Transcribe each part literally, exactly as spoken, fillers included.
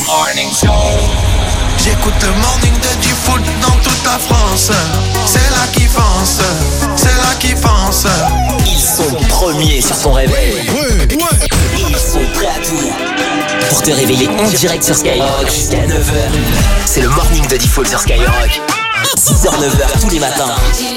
morning show. J'écoute le morning de du foot dans toute la France. C'est là qu'ils foncent, c'est là qu'ils foncent. Ils sont premiers sur ton réveil. Ouais, ouais. Ils sont prêts à tout pour te réveiller en direct sur Skyrock jusqu'à neuf heures. C'est le morning de Default sur Skyrock. six heures neuf heures tous les matins.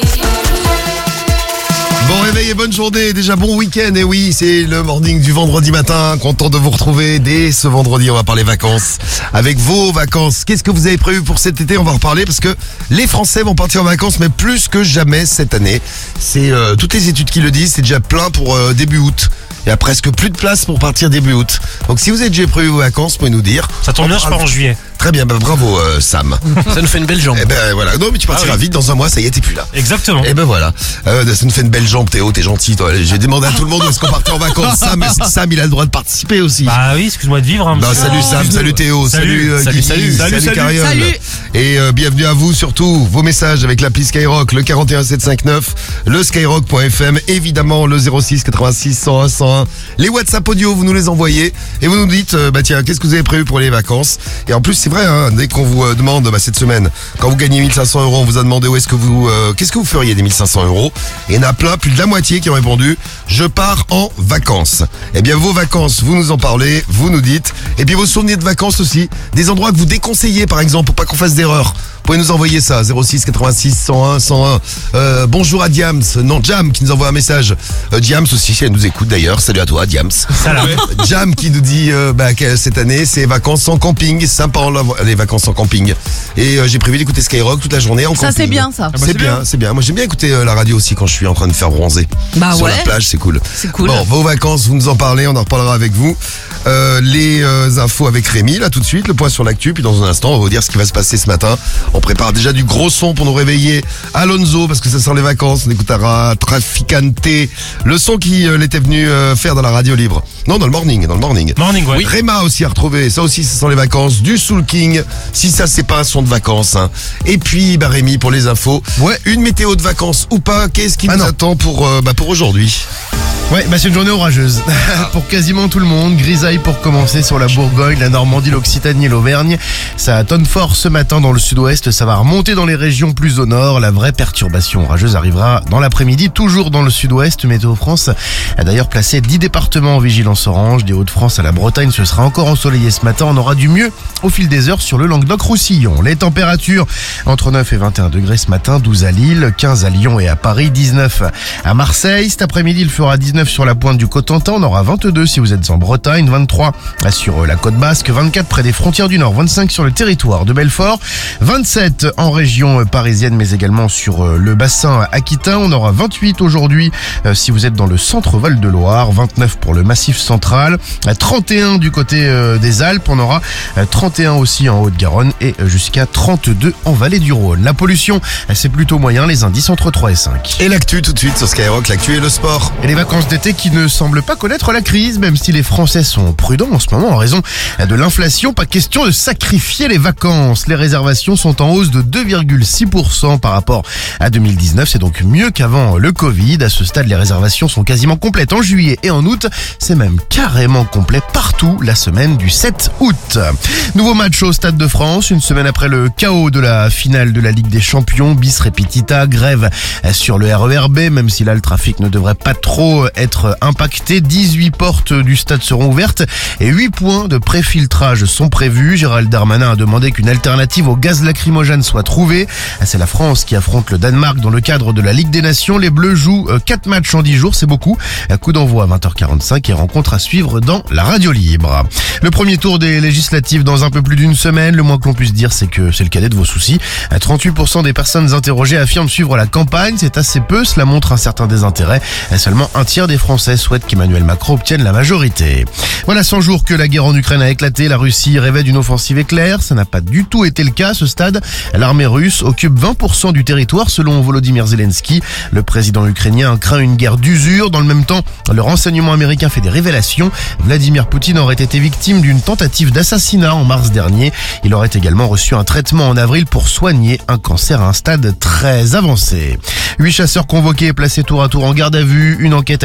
Bon réveil et bonne journée, déjà bon week-end. Et oui, c'est le morning du vendredi matin. Content de vous retrouver dès ce vendredi. On va parler vacances. Avec vos vacances, qu'est-ce que vous avez prévu pour cet été? On va reparler parce que les Français vont partir en vacances, mais plus que jamais cette année. C'est euh, toutes les études qui le disent, c'est déjà plein pour euh, début août. Il y a presque plus de place pour partir début août. Donc si vous avez déjà prévu vos vacances, vous pouvez nous dire. Ça tombe bien, je pars en juillet. Très bien, bah, bravo euh, Sam. Ça nous fait une belle jambe. Eh ben voilà, non mais tu partiras Ah oui. vite, dans un mois, ça y est, t'es plus là. Exactement. Et ben voilà, euh, ça nous fait une belle jambe Théo, t'es gentil toi. J'ai demandé à tout le monde où est-ce qu'on partait en vacances. Sam, Sam il a le droit de participer aussi. Bah oui, excuse-moi de vivre. Hein, Bah, monsieur. salut Sam, Excuse-nous. salut Théo, salut, Salut, euh, salut, Guigui, salut, salut, salut, Cariole. salut. Et euh, bienvenue à vous surtout, vos messages avec l'appli Skyrock, le quarante et un sept cent cinquante-neuf, le skyrock point f m, évidemment le zéro six quatre-vingt-six cent un cent un. Les WhatsApp audio, vous nous les envoyez et vous nous dites, euh, bah tiens, qu'est-ce que vous avez prévu pour les vacances? Et en plus c'est vrai, hein, dès qu'on vous euh, demande, bah, cette semaine, quand vous gagnez mille cinq cents euros, on vous a demandé où est-ce que vous, euh, qu'est-ce que vous feriez des mille cinq cents euros? Et il y en a plein, plus de la moitié qui ont répondu, je pars en vacances. Eh bien vos vacances, vous nous en parlez, vous nous dites, et puis vos souvenirs de vacances aussi, des endroits que vous déconseillez par exemple, pour pas qu'on fasse d'erreur. Vous pouvez nous envoyer ça, zéro six quatre-vingt-six cent un cent un. Euh, bonjour à Diams, non Jam qui nous envoie un message. Euh, Diams aussi, elle nous écoute d'ailleurs. Salut à toi Diams. Salam. Jam qui nous dit euh, bah, que cette année c'est vacances sans camping, sympa les vacances sans camping. Et euh, j'ai prévu d'écouter Skyrock toute la journée en Ça camping. c'est bien ça. bah, C'est c'est bien, bien. c'est bien. Moi j'aime bien écouter euh, la radio aussi quand je suis en train de faire bronzer. Bah Sur ouais. la plage, c'est cool. C'est cool. Bon, vos vacances, vous nous en parlez, on en reparlera avec vous. Euh, les euh, infos avec Rémi, là tout de suite, le point sur l'actu, puis dans un instant on va vous dire ce qui va se passer ce matin. On prépare déjà du gros son pour nous réveiller. Alonso, parce que ça sent les vacances, on écoutera Traficante, le son qu'il euh, était venu euh, faire dans la radio libre. Non, dans le morning, dans le morning. Morning, ouais. Oui. Réma aussi à retrouver, ça aussi ça sent les vacances, du Soul King, si ça c'est pas un son de vacances. Hein. Et puis bah Rémi pour les infos, Ouais. une météo de vacances ou pas, qu'est-ce qui Ah nous non. attend pour, euh, bah, pour aujourd'hui? Ouais, bah c'est une journée orageuse. Pour quasiment tout le monde, grisaille pour commencer sur la Bourgogne, la Normandie, l'Occitanie et l'Auvergne. Ça tonne fort ce matin dans le sud-ouest, ça va remonter dans les régions plus au nord. La vraie perturbation orageuse arrivera dans l'après-midi, toujours dans le sud-ouest. Météo France a d'ailleurs placé dix départements en vigilance orange. Des Hauts-de-France à la Bretagne, ce sera encore ensoleillé ce matin. On aura du mieux au fil des heures sur le Languedoc-Roussillon. Les températures entre neuf et vingt et un degrés ce matin, douze à Lille, quinze à Lyon et à Paris, dix-neuf à Marseille. Cet après-midi, il fera dix-neuf sur la pointe du Cotentin, on aura vingt-deux si vous êtes en Bretagne, vingt-trois sur la côte basque, vingt-quatre près des frontières du Nord, vingt-cinq sur le territoire de Belfort, vingt-sept en région parisienne mais également sur le bassin aquitain, on aura vingt-huit aujourd'hui si vous êtes dans le centre Val-de-Loire, vingt-neuf pour le massif central, trente et un du côté des Alpes, on aura trente et un aussi en Haute-Garonne et jusqu'à trente-deux en vallée du Rhône. La pollution, c'est plutôt moyen, les indices entre trois et cinq. Et l'actu tout de suite sur Skyrock, l'actu et le sport. Et les vacances d'été qui ne semblent pas connaître la crise, même si les Français sont prudents en ce moment en raison de l'inflation. Pas question de sacrifier les vacances. Les réservations sont en hausse de deux virgule six pour cent par rapport à deux mille dix-neuf. C'est donc mieux qu'avant le Covid. À ce stade, les réservations sont quasiment complètes en juillet et en août. C'est même carrément complet partout la semaine du sept août. Nouveau match au Stade de France, une semaine après le chaos de la finale de la Ligue des Champions. Bis repetita, grève sur le R E R B, même si là le trafic ne devrait pas trop être impacté. dix-huit portes du stade seront ouvertes et huit points de préfiltrage sont prévus. Gérald Darmanin a demandé qu'une alternative au gaz lacrymogène soit trouvée. C'est la France qui affronte le Danemark dans le cadre de la Ligue des Nations. Les Bleus jouent quatre matchs en dix jours, c'est beaucoup. Coup d'envoi à vingt heures quarante-cinq et rencontre à suivre dans la radio libre. Le premier tour des législatives dans un peu plus d'une semaine. Le moins que l'on puisse dire, c'est que c'est le cadet de vos soucis. trente-huit pour cent des personnes interrogées affirment suivre la campagne. C'est assez peu, cela montre un certain désintérêt. Seulement un tiers des Français souhaitent qu'Emmanuel Macron obtienne la majorité. Voilà cent jours que la guerre en Ukraine a éclaté. La Russie rêvait d'une offensive éclair. Ça n'a pas du tout été le cas à ce stade. L'armée russe occupe vingt pour cent du territoire selon Volodymyr Zelensky. Le président ukrainien craint une guerre d'usure. Dans le même temps, le renseignement américain fait des révélations. Vladimir Poutine aurait été victime d'une tentative d'assassinat en mars dernier. Il aurait également reçu un traitement en avril pour soigner un cancer à un stade très avancé. Huit chasseurs convoqués et placés tour à tour en garde à vue. Une enquête a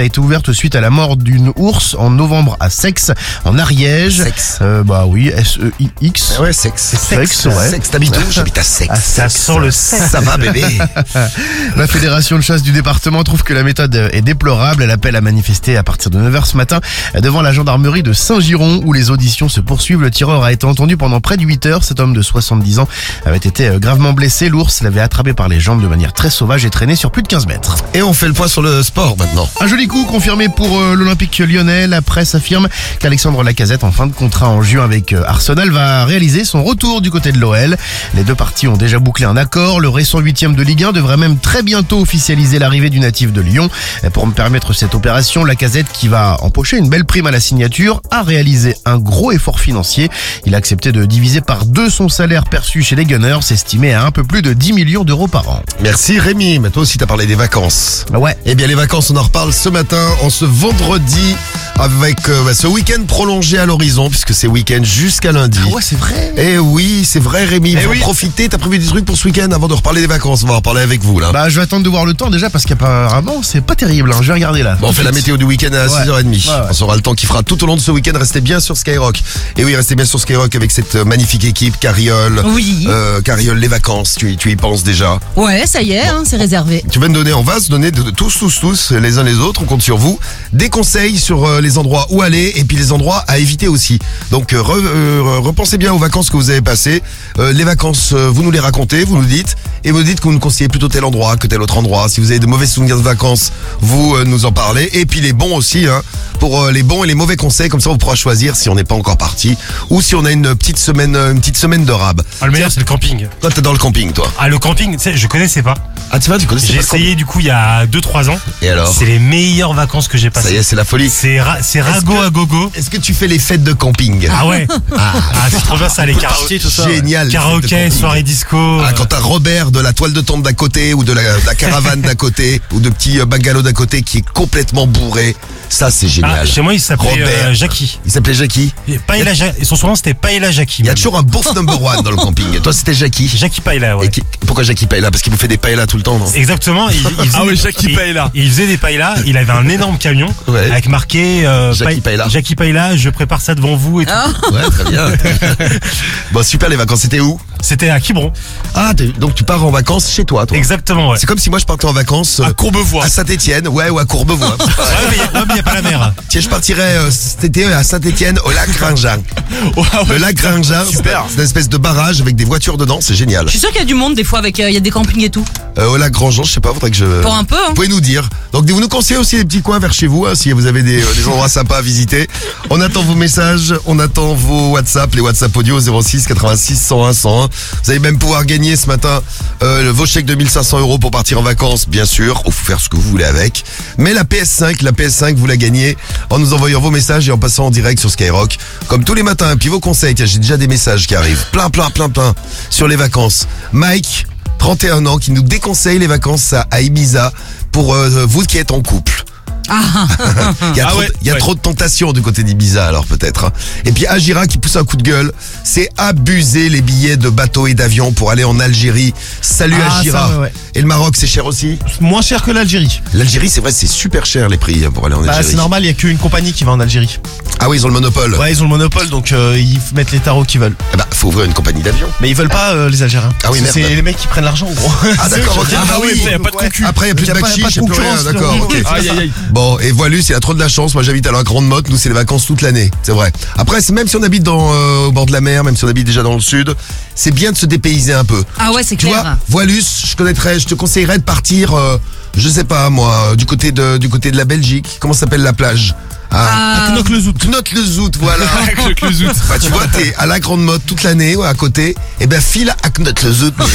été ouverte suite à la mort d'une ours en novembre à Sex, en Ariège. Sex. Euh, bah oui, S E I X. Ah ouais, sexe. Sexe, ouais. Sexe, t'habites où? J'habite à Sex. À Ça Sex. sent le sexe. Ça va, bébé? La fédération de chasse du département trouve que la méthode est déplorable. Elle appelle à manifester à partir de neuf heures ce matin devant la gendarmerie de Saint-Giron où les auditions se poursuivent. Le tireur a été entendu pendant près de huit heures. Cet homme de soixante-dix ans avait été gravement blessé. L'ours l'avait attrapé par les jambes de manière très sauvage et traîné sur plus de quinze mètres. Et on fait le point sur le sport maintenant. Un joli coup confirmé pour euh, l'Olympique lyonnais. La presse affirme qu'Alexandre Lacazette, en fin de contrat en juin avec euh, Arsenal, va réaliser son retour du côté de l'O L. Les deux parties ont déjà bouclé un accord. Le récent huitième de Ligue un devrait même très bientôt officialiser l'arrivée du natif de Lyon. Et pour me permettre cette opération, Lacazette, qui va empocher une belle prime à la signature, a réalisé un gros effort financier. Il a accepté de diviser par deux son salaire perçu chez les Gunners, estimé à un peu plus de dix millions d'euros par an. Merci Rémi. Mais toi aussi t'as parlé des vacances. Ouais. Eh bien les vacances, on en reparle ce matin, en ce vendredi, avec euh, bah, ce week-end prolongé à l'horizon, puisque c'est week-end jusqu'à lundi. Ah ouais, c'est vrai. Eh oui, c'est vrai Rémi, il Eh faut oui. profiter. T'as prévu des trucs pour ce week-end avant de reparler des vacances? On va en reparler avec vous là. Bah, je vais attendre de voir le temps déjà parce qu'apparemment, c'est pas terrible. Hein. Je vais regarder là. Bon, on fait la météo du week-end à Ouais. six heures trente. Ouais, ouais. On saura le temps qu'il fera tout au long de ce week-end. Restez bien sur Skyrock. Et oui, restez bien sur Skyrock avec cette euh, magnifique équipe. Carriole. Oui. Euh, Carriole, les vacances, tu, y- tu y penses déjà. Ouais, ça y est, hein, c'est réservé. Tu vas nous donner, on va se donner de, de tous, tous, tous, les uns les autres, on compte sur vous, des conseils sur euh, les endroits où aller et puis les endroits à éviter aussi. Donc euh, re- euh, repensez bien aux vacances que vous avez passées. Euh, les vacances, euh, vous nous les racontez, vous nous dites, et vous nous dites que vous nous conseillez plutôt tel endroit que tel autre endroit. Si vous avez de mauvais souvenirs de vacances, vous euh, nous en parlez. Et puis les bons aussi, hein, pour euh, les bons et les mauvais conseils, comme ça on pourra choisir si on n'est pas encore parti ou si on a une petite semaine, euh, une petite semaine de rab. Ah, le meilleur, c'est le camping. Toi t'es dans le camping, toi. Ah, le camping, tu sais, je connaissais pas. Ah tu vois, tu connaissais J'ai pas le camping. essayé du coup il y a deux trois ans. Et alors? C'est les meilleures vacances que j'ai Ça y passées. est, c'est la folie. C'est ra- c'est rago que- à gogo. Est-ce que tu fais les fêtes de camping? Ah ouais. Ah, c'est trop bien ça, les karaokés, tout ça. Génial. les fêtes de Karaoké, camping. soirée disco. Ah, quand t'as Robert de la toile de tente d'à côté ou de la, de la caravane d'à côté ou de petits euh, bungalows d'à côté qui est complètement bourré, ça c'est Ah, génial. chez moi, il s'appelait Robert. euh, Jackie. Il s'appelait Jackie. Et Paella Ja- et son surnom, c'était Paella Jackie. Il y a même. toujours un bouffe number one dans le camping. Et toi c'était Jackie. Jackie Paella, ouais. Et qui- pourquoi Jackie Paella? Parce qu'il vous fait des paellas tout le temps, non? Exactement. Il, il faisait Ah oui, des- Jackie il- Paella. Il faisait des paellas. Il avait un énorme camion Ouais. avec marqué euh, Jackie Pa- Paella. Jackie Paella, je prépare ça devant vous et tout. Ouais, très bien. Bon, super les vacances. C'était où? C'était à Quiberon. Ah, t'es- donc tu pars en vacances chez toi, toi. Exactement, ouais. C'est comme si moi je partais en vacances euh, À Courbevoie. à Saint-Étienne, ouais, ou à Courbevoie. Ouais, mais il n'y a, pas la mer. Tiens, je partirais euh, cet été à Saint-Étienne au lac Gringin. Le lac Gringin, Super. c'est une espèce de barrage avec des voitures dedans, c'est génial. Je suis sûr qu'il y a du monde des fois avec, euh, il y a des campings et tout. Euh, au lac Grandjean, je sais pas, faudrait que je... Pour un peu, hein. Vous pouvez nous dire. Donc vous nous conseillez aussi des petits coins vers chez vous, hein, si vous avez des, euh, des endroits sympas à visiter. On attend vos messages, on attend vos WhatsApp, les WhatsApp audio zéro six quatre-vingt-six cent un cent un. Vous allez même pouvoir gagner ce matin euh, vos chèques de mille cinq cents euros pour partir en vacances, bien sûr. Il faut faire ce que vous voulez avec. Mais la P S cinq, la P S cinq, vous la gagnez en nous envoyant vos messages et en passant en direct sur Skyrock. Comme tous les matins. Puis vos conseils, tiens, j'ai déjà des messages qui arrivent. Plein, plein, plein, plein sur les vacances. Mike, trente et un ans, qui nous déconseille les vacances à, à Ibiza pour euh, vous qui êtes en couple. Il y a, Ah trop, ouais, de- il y a ouais. trop de tentations du côté d'Ibiza alors peut-être. hein. Et puis Agira qui pousse un coup de gueule, c'est abuser les billets de bateau et d'avion pour aller en Algérie. Salut Ah, Agira. ça, ouais, ouais. Et le Maroc c'est cher aussi? Moins cher que l'Algérie. L'Algérie c'est vrai c'est super cher les prix hein, pour aller en Bah, Algérie. c'est normal, il y a qu'une compagnie qui va en Algérie. Ah oui ils ont le monopole. Ouais, ils ont le monopole, donc euh, ils mettent les tarots qu'ils veulent. Eh bah faut ouvrir une compagnie d'avion. Mais ils veulent pas euh, les Algériens. Ah oui, Parce que merde. c'est les mecs qui prennent l'argent, gros. Ah d'accord ok. Ah, bah oui, oui. il y a pas de concu. Après il y a plus Y de a pas- bakchich, pas de il y a plus rien, concurrence, d'accord. là. ok. Aïe, aïe, aïe. Bon, et Voilus, il a trop de la chance. Moi, j'habite à la Grande Motte. Nous, c'est les vacances toute l'année. C'est vrai. Après, c'est- même si on habite dans, euh, au bord de la mer, même si on habite déjà dans le sud, c'est bien de se dépayser un peu. Ah ouais, c'est Tu vois, clair. Voilus, je connaîtrais, je te conseillerais de partir, euh, je sais pas, moi, euh, du côté de, du côté de la Belgique. Comment s'appelle la plage? Ah, Knock-le-Zout. Knock-le-Zout, voilà. Bah, tu vois, t'es à la Grande Motte toute l'année, ouais, à côté. Et ben, file à Knock-le-Zout. bah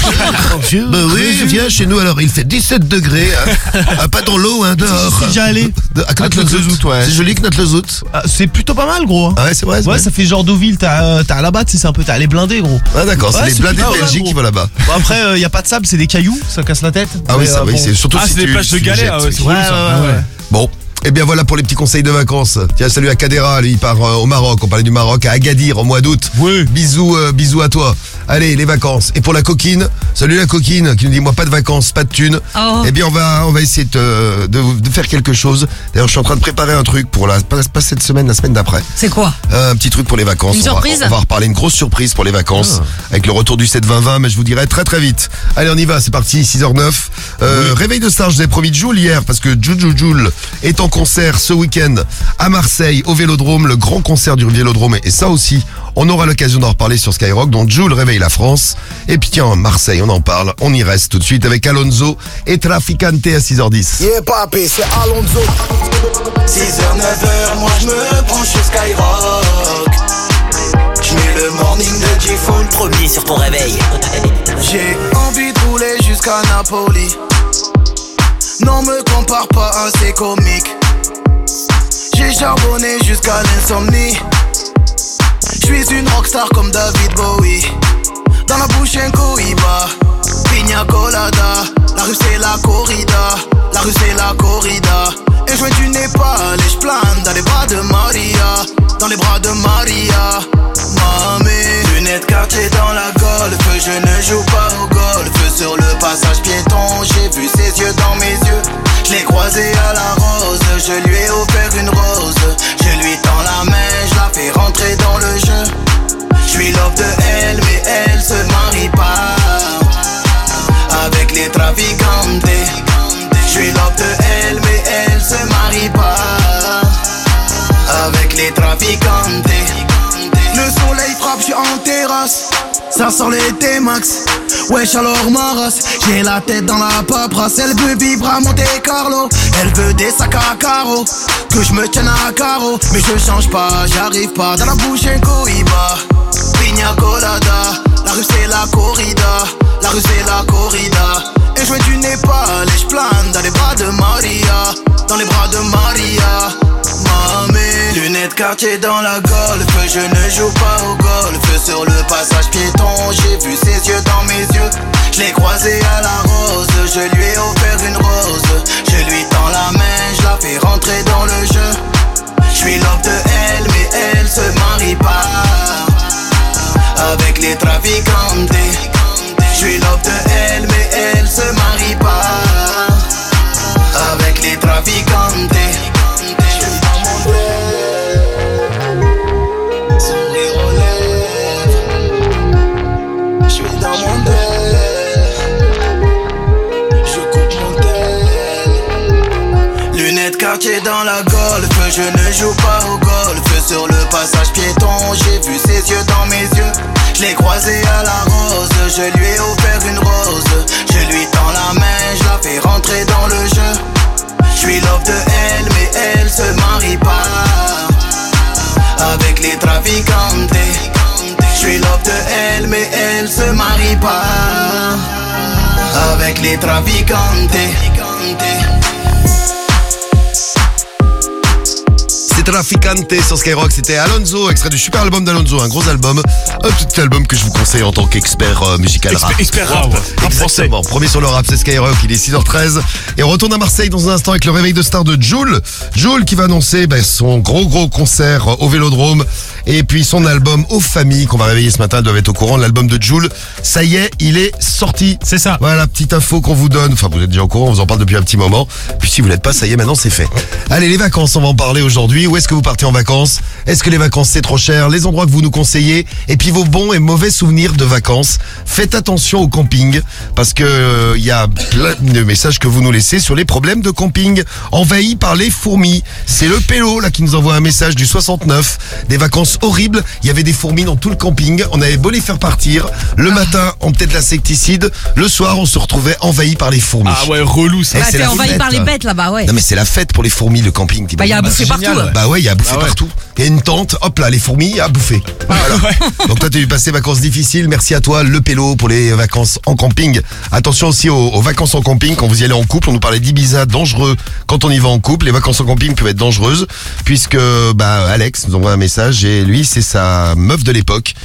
oui, viens chez nous. Alors, il fait dix-sept degrés. Hein. Ah, pas dans l'eau, hein, dehors. C'est déjà allé. De- À Knock-le-Zout, Knock-le-Zout, ouais. C'est joli Knock-le-Zout. Ah, c'est plutôt pas mal, gros. hein. Ah ouais, c'est vrai. c'est Ouais, vrai. ça fait genre Deauville, t'as euh, t'as là-bas, tu sais, c'est un peu, t'as les blindés, gros. Ah d'accord, c'est Ouais, les c'est blindés plutôt de pas mal, Belgique gros. qui vont là-bas. Bon, après, il y a pas de sable, c'est des cailloux, ça casse la tête. Ah oui, Mais, ça euh, oui, bon. c'est surtout Ah, si c'est des tu, plages de si tu galets, jettes, ah ouais, oui. c'est Ouais, relou, ça. ouais, ouais, ouais. Bon, Et bien voilà pour les petits conseils de vacances. Tiens, salut à Kadera, lui il part euh, au Maroc. On parlait du Maroc, à Agadir au mois d'août. Oui. Bisous, euh, bisous à toi. Allez, les vacances. Et pour la coquine, salut la coquine qui nous dit moi pas de vacances, pas de thunes. Oh. Eh bien on va on va essayer de, de, de faire quelque chose. D'ailleurs je suis en train de préparer un truc pour la pas, pas cette semaine, la semaine d'après. C'est quoi? Euh, un petit truc pour les vacances. Une on va, surprise on va reparler une grosse surprise pour les vacances avec le retour du sept vingt vingt, mais je vous dirai très très vite. Allez, on y va, c'est parti, six heures neuf. Euh, Réveil de star, je vous ai promis Joule hier parce que Juju Joule est en concert ce week-end à Marseille au Vélodrome, le grand concert du Vélodrome, et ça aussi on aura l'occasion d'en reparler sur Skyrock. Donc Joule réveille la France. Et puis tiens, Marseille, on en parle, on y reste tout de suite avec Alonso et Traficante à six heures dix. Yeah papi, c'est Alonso. six heures, neuf heures, moi je me branche sur Skyrock. Je mets le morning de G-Full. Premier sur ton réveil. J'ai envie de rouler jusqu'à Napoli. Non me compare pas à ces comiques. J'ai charbonné jusqu'à l'insomnie. J'suis une rockstar comme David Bowie. Dans la bouche un cohiba, pina colada. La rue c'est la corrida, la rue c'est la corrida. Et je viens du Népal et j'plane dans les bras de Maria. Dans les bras de Maria, mamie. Lunettes quartier dans la golf, je ne joue pas au golf. Sur le passage piéton, j'ai vu ses yeux dans mes yeux. Je l'ai croisé à la rose, je lui ai offert une rose. Je lui tends la main, je la fais rentrer dans le jeu. Je suis love de elle, mais elle se marie pas avec les traficantes. Je suis love de elle, mais elle se marie pas avec les traficantes. Le soleil frappe, je suis en terrasse. Ça sort l'été max. Wesh alors ma race. J'ai la tête dans la paperasse. Elle veut vivre à Monte Carlo. Elle veut des sacs à carreaux, que je me tienne à carreau. Mais je change pas, j'arrive pas. Dans la bouche un cohiba, pina colada. La rue c'est la corrida, la rue c'est la corrida. Et je viens du Népal et je plane dans les bras de Maria. Dans les bras de Maria, mamie. Lunettes quartier dans la golf, je ne joue pas au golf. Sur le passage piéton, j'ai vu ses yeux dans mes yeux. Je l'ai croisé à la rose, je lui ai offert une rose. Je lui tends la main, je la fais rentrer dans le jeu. Je suis love de elle, mais elle se marie pas avec les traficantes. Je suis love de elle, mais elle se marie pas avec les traficantes. Je suis dans mon deuil, sourire aux lèvres. Je suis dans mon deuil, je coupe mon tel. Lunettes quartier dans la golf, je ne joue pas au golf. Sur le passage piéton, j'ai vu ses yeux dans mes yeux. Je l'ai croisé à la rose, je lui ai offert une rose. Je lui tends la main, je la fais rentrer dans le jeu. Je suis love de elle, mais elle se marie pas avec les traficantes. Je suis love de elle, mais elle se marie pas avec les traficantes. C'est Traficante sur Skyrock, c'était Alonso, extrait du super album d'Alonso, un gros album, un petit album que je vous conseille en tant qu'expert euh, musical rap. Expert rap, rap français. Exactement, premier sur le rap, c'est Skyrock, il est six heures treize et on retourne à Marseille dans un instant avec le réveil de star de Joule. Joule qui va annoncer ben, son gros gros concert au Vélodrome et puis son album Aux Familles qu'on va réveiller ce matin, ils doivent être au courant, l'album de Joule, ça y est, il est sorti. C'est ça. Voilà, petite info qu'on vous donne, enfin vous êtes déjà au courant, on vous en parle depuis un petit moment, puis si vous l'êtes pas, ça y est, maintenant c'est fait. Allez, les vacances, on va en parler aujourd'hui. Où est-ce que vous partez en vacances? Est-ce que les vacances c'est trop cher? Les endroits que vous nous conseillez et puis vos bons et mauvais souvenirs de vacances. Faites attention au camping parce que il euh, y a plein de messages que vous nous laissez sur les problèmes de camping envahis par les fourmis. C'est le Pélo là qui nous envoie un message du soixante-neuf. Des vacances horribles. Il y avait des fourmis dans tout le camping. On avait beau les faire partir. Le matin, on mettait de l'insecticide. Le soir, on se retrouvait envahi par les fourmis. Ah ouais, relou ça. Eh, Bah, c'est t'es la envahi fête. par les bêtes là-bas, ouais. Non mais c'est la fête pour les fourmis, le camping. Bah, il y a à t'imagines? bouffer génial, partout. ouais. Bah ouais, il y a à bouffer Ah ouais. partout. Il y a une tente, hop là, les fourmis à bouffer. Voilà. Donc toi, tu as eu passé vacances difficiles. Merci à toi, le Pélo, pour les vacances en camping. Attention aussi aux, aux vacances en camping. Quand vous y allez en couple, on nous parlait d'Ibiza, dangereux quand on y va en couple. Les vacances en camping peuvent être dangereuses puisque bah Alex nous envoie un message et lui, c'est sa meuf de l'époque qui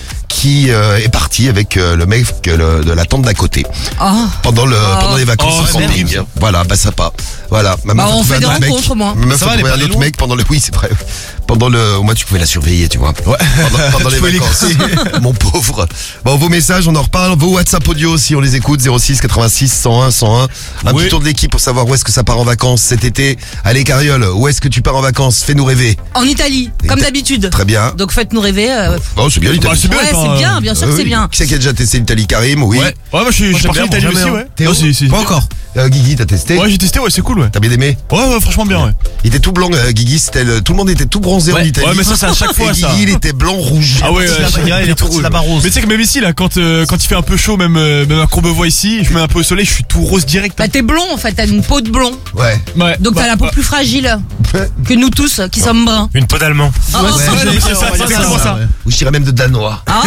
qui euh, est parti avec euh, le mec euh, le- de la tante d'à côté Oh. pendant le pendant les vacances Oh, au c'est camping. terrible. Voilà, bah ça pas. Voilà, ma meuf Bah, a on trouvé fait des un autre mec. rencontres, moi. Ma meuf Ça a va, elle est trouvé pas un allée autre loin mec pendant le oui, c'est vrai. Pendant le au moins tu pouvais la surveiller, tu vois. Ouais. Pendant, pendant les Tu pouvais vacances. Mon pauvre. Bon, vos messages, on en reparle. Vos WhatsApp audio aussi, on les écoute. zéro six quatre-vingt-six cent un cent un. Un Oui. petit tour de l'équipe pour savoir où est-ce que ça part en vacances cet été. Allez, Cariole, où est-ce que tu pars en vacances? Fais-nous rêver. En Italie, comme d'habitude. Très bien. Donc faites-nous rêver. euh, Oh, c'est bien l'Italie. Bah, c'est bien, Ouais, attends, c'est bien, euh, bien sûr Euh, que c'est oui. bien. Qui c'est qui a déjà testé l'Italie? Karim, oui. Ouais, ouais, moi je suis, je suis Moi, parti en j'aime bien, Italie jamais, aussi, hein. ouais. Théo Non, si, si. Pas encore. Euh, Guigui, t'as testé? Ouais, j'ai testé, ouais, c'est cool, ouais. T'as bien aimé? Ouais, ouais, franchement bien, ouais. Il était tout blanc, euh, Guigui, c'était le- tout le monde était tout bronzé en Ouais. Italie. Ouais, mais ça, c'est à chaque fois, Et ça. Guigui, il était blanc, rouge. Ah ouais, Il ouais, a- je- il a- il est parti là-bas rose. Mais tu sais que même ici, là, quand, euh, quand il fait un peu chaud, même, euh, même à Courbevoie ici, je mets un peu au soleil, je suis tout rose direct. Bah t'es blond en fait, t'as une peau de blond. Ouais. Ouais. Donc Bah, t'as la peau bah, plus fragile que nous tous qui sommes bruns. Une peau d'allemand. Ah, Ouais, ah, ouais, ah, c'est ça, c'est exactement ça. Ou je dirais même de danois. ah.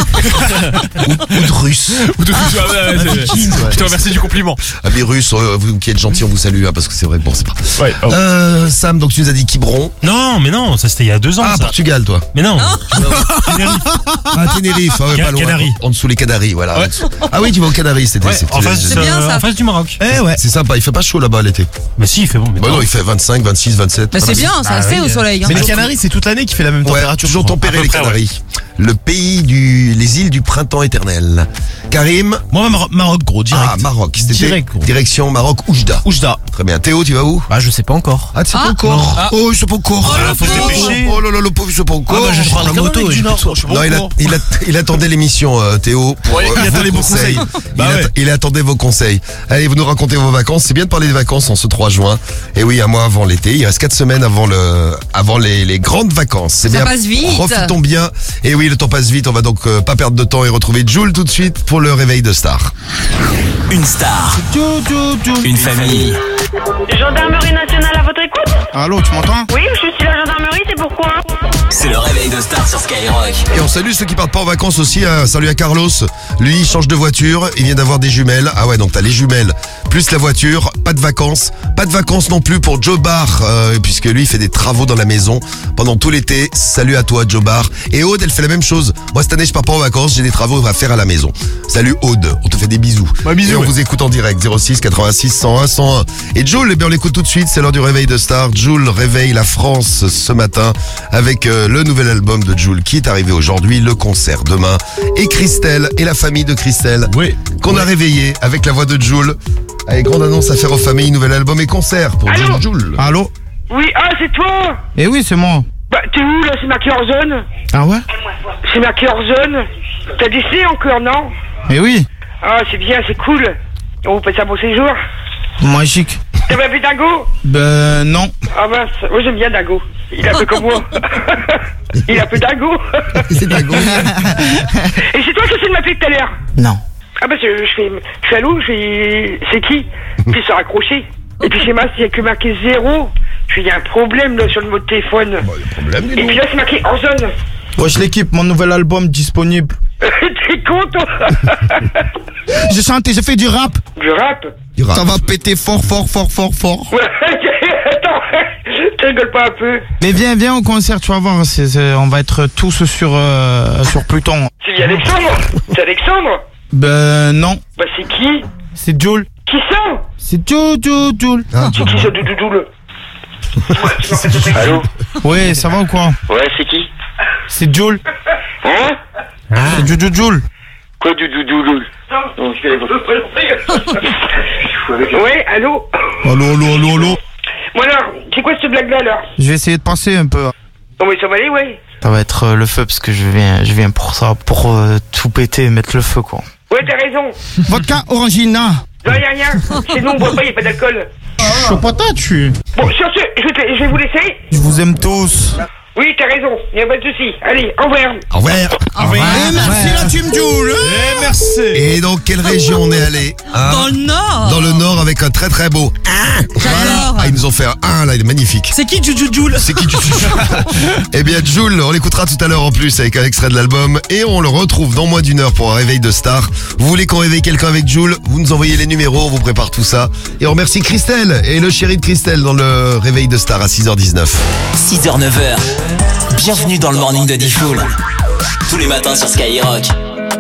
Ou, ou de russe. Ou de- Ah, ouais, ouais, c'est- Je te remercie du compliment. Ah, les Russes, euh, vous qui êtes gentils, on vous salue, hein, parce que c'est vrai, bon, c'est pas. Ouais. oh. Euh, Sam, donc tu nous as dit Quiberon. Non, mais non, ça c'était il y a deux ans. Ah, ça. Portugal, toi. Mais non. Tenerife. Ah, Tenerife, ah ouais, Ca- pas loin. Canaries. En dessous les Canaries, voilà. Ouais. En dessous. Ah oui, tu vas aux Canaries, c'était. Ouais, c'était- en face, C'est bien, euh, ça. en face du Maroc. Eh ouais. C'est sympa, il fait pas chaud là-bas l'été. Bah si, il fait bon. Mais Bah non. non, il fait vingt-cinq, vingt-six, vingt-sept. Bah c'est bien, c'est Bah assez oui, au soleil. hein. Mais les Canaries, c'est toute l'année qui fait la même Ouais, température. toujours je crois. tempéré à peu les près, Canaries. Le pays du, les îles du printemps éternel. Karim. Moi, Mar- Maroc, gros, direct. Ah, Maroc. C'était Direct, gros. direction Maroc, Oujda. Oujda. Très bien. Théo, tu vas où? Bah, je sais pas encore. Ah, tu sais Ah. pas encore? Ah. Oh, je sais pas encore. Ah, faut se dépêcher. Oh là là, le pauvre, je sais pas encore. Ah, bah, je prends la Oh, moto et je Non, suis il, a- il, a- il attendait l'émission, euh, Théo, pour Ouais, euh, il vos attendait vos conseils. conseils. Il, Bah atta- ouais. il attendait vos conseils. Allez, vous nous racontez vos vacances. C'est bien de parler des vacances en ce trois juin. Et oui, un mois avant l'été. Il reste quatre semaines avant le, avant les, les grandes vacances. C'est Ça bien. passe vite. Profitons bien. Et oui, le temps passe vite. On va donc euh, pas perdre de temps et retrouver Jul tout de suite pour le réveil de Star. Une star, une famille, Gendarmerie nationale à votre écoute? Allô, tu m'entends? Oui, je suis la gendarmerie, c'est pourquoi? c'est le réveil de Star sur Skyrock. Et on salue ceux qui partent pas en vacances aussi. Hein. Salut à Carlos. Lui, il change de voiture. Il vient d'avoir des jumelles. Ah ouais, donc t'as les jumelles plus la voiture. Pas de vacances. Pas de vacances non plus pour Joe Barr, euh, puisque lui, il fait des travaux dans la maison pendant tout l'été. Salut à toi, Joe Barr. Et Aude, elle fait la même chose. Moi, cette année, je pars pas en vacances. J'ai des travaux à faire à la maison. Salut Aude. On te fait des bisous. Bah, bisous, Et on ouais. vous écoute en direct. zéro six quatre-vingt-six cent un cent un. Et Jules, eh bien, on l'écoute tout de suite. C'est l'heure du réveil de Star. Jules réveille la France ce matin avec euh, le nouvel album de Jules qui est arrivé aujourd'hui, le concert demain. Et Christelle et la famille de Christelle Oui. qu'on a réveillé avec la voix de Jules. Avec grande annonce à faire aux familles, nouvel album et concert pour Allô Jules. Allô? Oui, ah, c'est toi? Eh oui, c'est moi. Bah, t'es où, là? C'est marqué hors zone? Ah ouais? C'est marqué hors zone? T'as décidé encore, non? Eh oui. Ah, c'est bien, c'est cool. On vous passe un bon séjour? Magique. T'as pas vu Dingo? Ben, non. Ah mince, moi j'aime bien Dingo. Il est un peu comme moi. Il est un peu dingo. C'est dingo. Et c'est toi qui essaies de m'appeler tout à l'heure? Non. Ah bah je, je fais, je fais allô, je fais, c'est qui? Puis ça raccroché. Et puis chez moi, il y a que marqué zéro. Je fais, il y a un problème là sur le mot de téléphone. Bon, y a problème, dis Et donc. puis là, c'est marqué hors zone. Wesh l'équipe, mon nouvel album disponible. T'es con, toi? J'ai chanté, j'ai fait du rap. Du rap? Il rate. Ça va péter fort, fort, fort, fort, fort. Ouais, attends, tu rigoles pas un peu? Mais viens, viens au concert, tu vas voir. c'est- c'est- on va être tous sur, euh, sur Pluton. C'est Alexandre? C'est Alexandre? Ben, non. Bah c'est qui? C'est Jules. Qui ça? C'est Jules, Jules, Jules. Ah, C'est qui ça, Doudoudoule? Allô? Ouais, ça va ou quoi? Ouais, c'est qui? C'est Jules. Hein? C'est Jules, Jules, Jules. Quoi, Doudoudoule? Non, je vais Ouais, allô? Allô, allô, allô, allô. Bon alors, c'est quoi cette blague-là, alors? Je vais essayer de passer un peu. Oh, mais ça va aller, ouais? Ça va être euh, le feu parce que je viens, je viens pour ça, pour euh, tout péter et mettre le feu quoi. Ouais, t'as raison. Vodka Orangina. Non, y'a rien. Chez nous, on boit pas, y'a pas d'alcool. Chopata, tu. Bon, sur ce, je vais, te- je vais vous laisser. Je vous aime tous. Oui, t'as raison, y'a pas de soucis. Allez, au revoir. Au revoir. Au revoir. Eh, merci la team Jules. Eh, merci. Et dans quelle région on est allé hein Dans le Nord. Dans le Nord avec un très très beau un. J'adore. Ah, ils nous ont fait un un là, il est magnifique. C'est qui Juju Jules? C'est qui tu Eh bien Jules, on l'écoutera tout à l'heure en plus avec un extrait de l'album et on le retrouve dans moins d'une heure pour un réveil de star. Vous voulez qu'on réveille quelqu'un avec Jules? Vous nous envoyez les numéros, on vous prépare tout ça. Et on remercie Christelle et le chéri de Christelle dans le réveil de star à six heures dix-neuf. six heures neuf heures. Bienvenue dans le morning de Diffoul. Tous les matins sur Skyrock.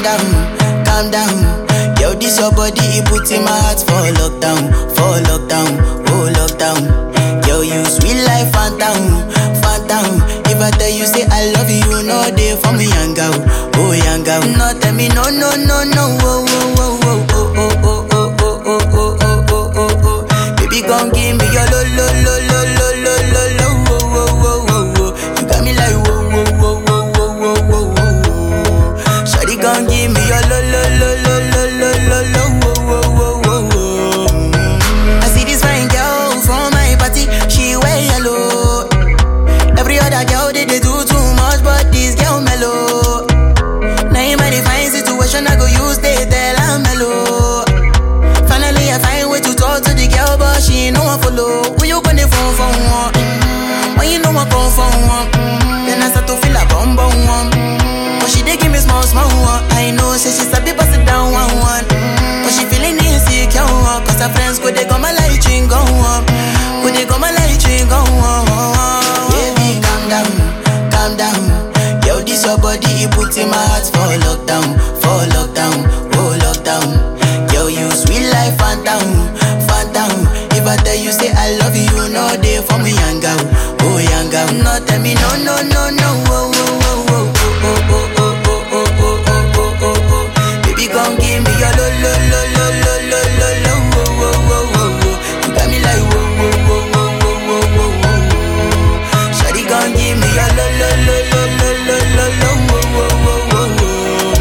down, calm down. Yo, this your body, it puts in my heart for lockdown, for lockdown, oh lockdown. Yo, you sweet life, phantom, phantom. If I tell you say I love you, you know they for me, young girl, oh young girl. No, tell me no, no, no, no, oh, oh, oh, oh, oh, oh, oh, oh, oh, oh, oh, oh, oh, oh. Baby, come give me your lo, lo, lo, lo, lo, lo, lo, lo, oh, oh, oh, oh, oh. You got me like whoa, whoa, whoa, whoa, whoa, whoa, whoa, whoa. Shawty, come give me your lo, lo, lo, lo, lo, lo, lo, lo, whoa, whoa, whoa, whoa. I see this fine girl from my party, she wear yellow. Every other girl they, they do too much, but this girl mellow. Now in my fine situation, I go use they tell I'm mellow. Finally I find way to talk to the girl, but she ain't no one follow. Who you gonna phone for one? Mm-hmm. When you know I come for one, mm-hmm. Then I start to feel a bum bum one. Mm-hmm. But she dey give me small small one. I know say she's a bit pass it down one one. Mm-hmm. But she feeling insecure one, cause her friends go they come my light ring go on. Go they come my light ring go on. Baby calm down, calm down. Yo, this your body, it puts in my heart for lockdown, for lockdown, oh lockdown. Yo, you sweet life, phantom, phantom. If I tell you say I love you, you know they for me, young girl, oh young girl. No, tell me no, no, no, no, oh, oh, oh, oh, oh, oh, oh, oh, oh, oh, oh, oh, oh. Baby, come give me your lo, lo, lo, lo, lo, lo, lo, lo, oh, oh, oh, oh, oh. You got me like whoa, whoa, whoa, whoa, whoa, whoa, whoa, whoa. Shawty, come give me your lo, lo, lo, lo, lo, lo, lo, lo, oh, oh, oh, oh, oh.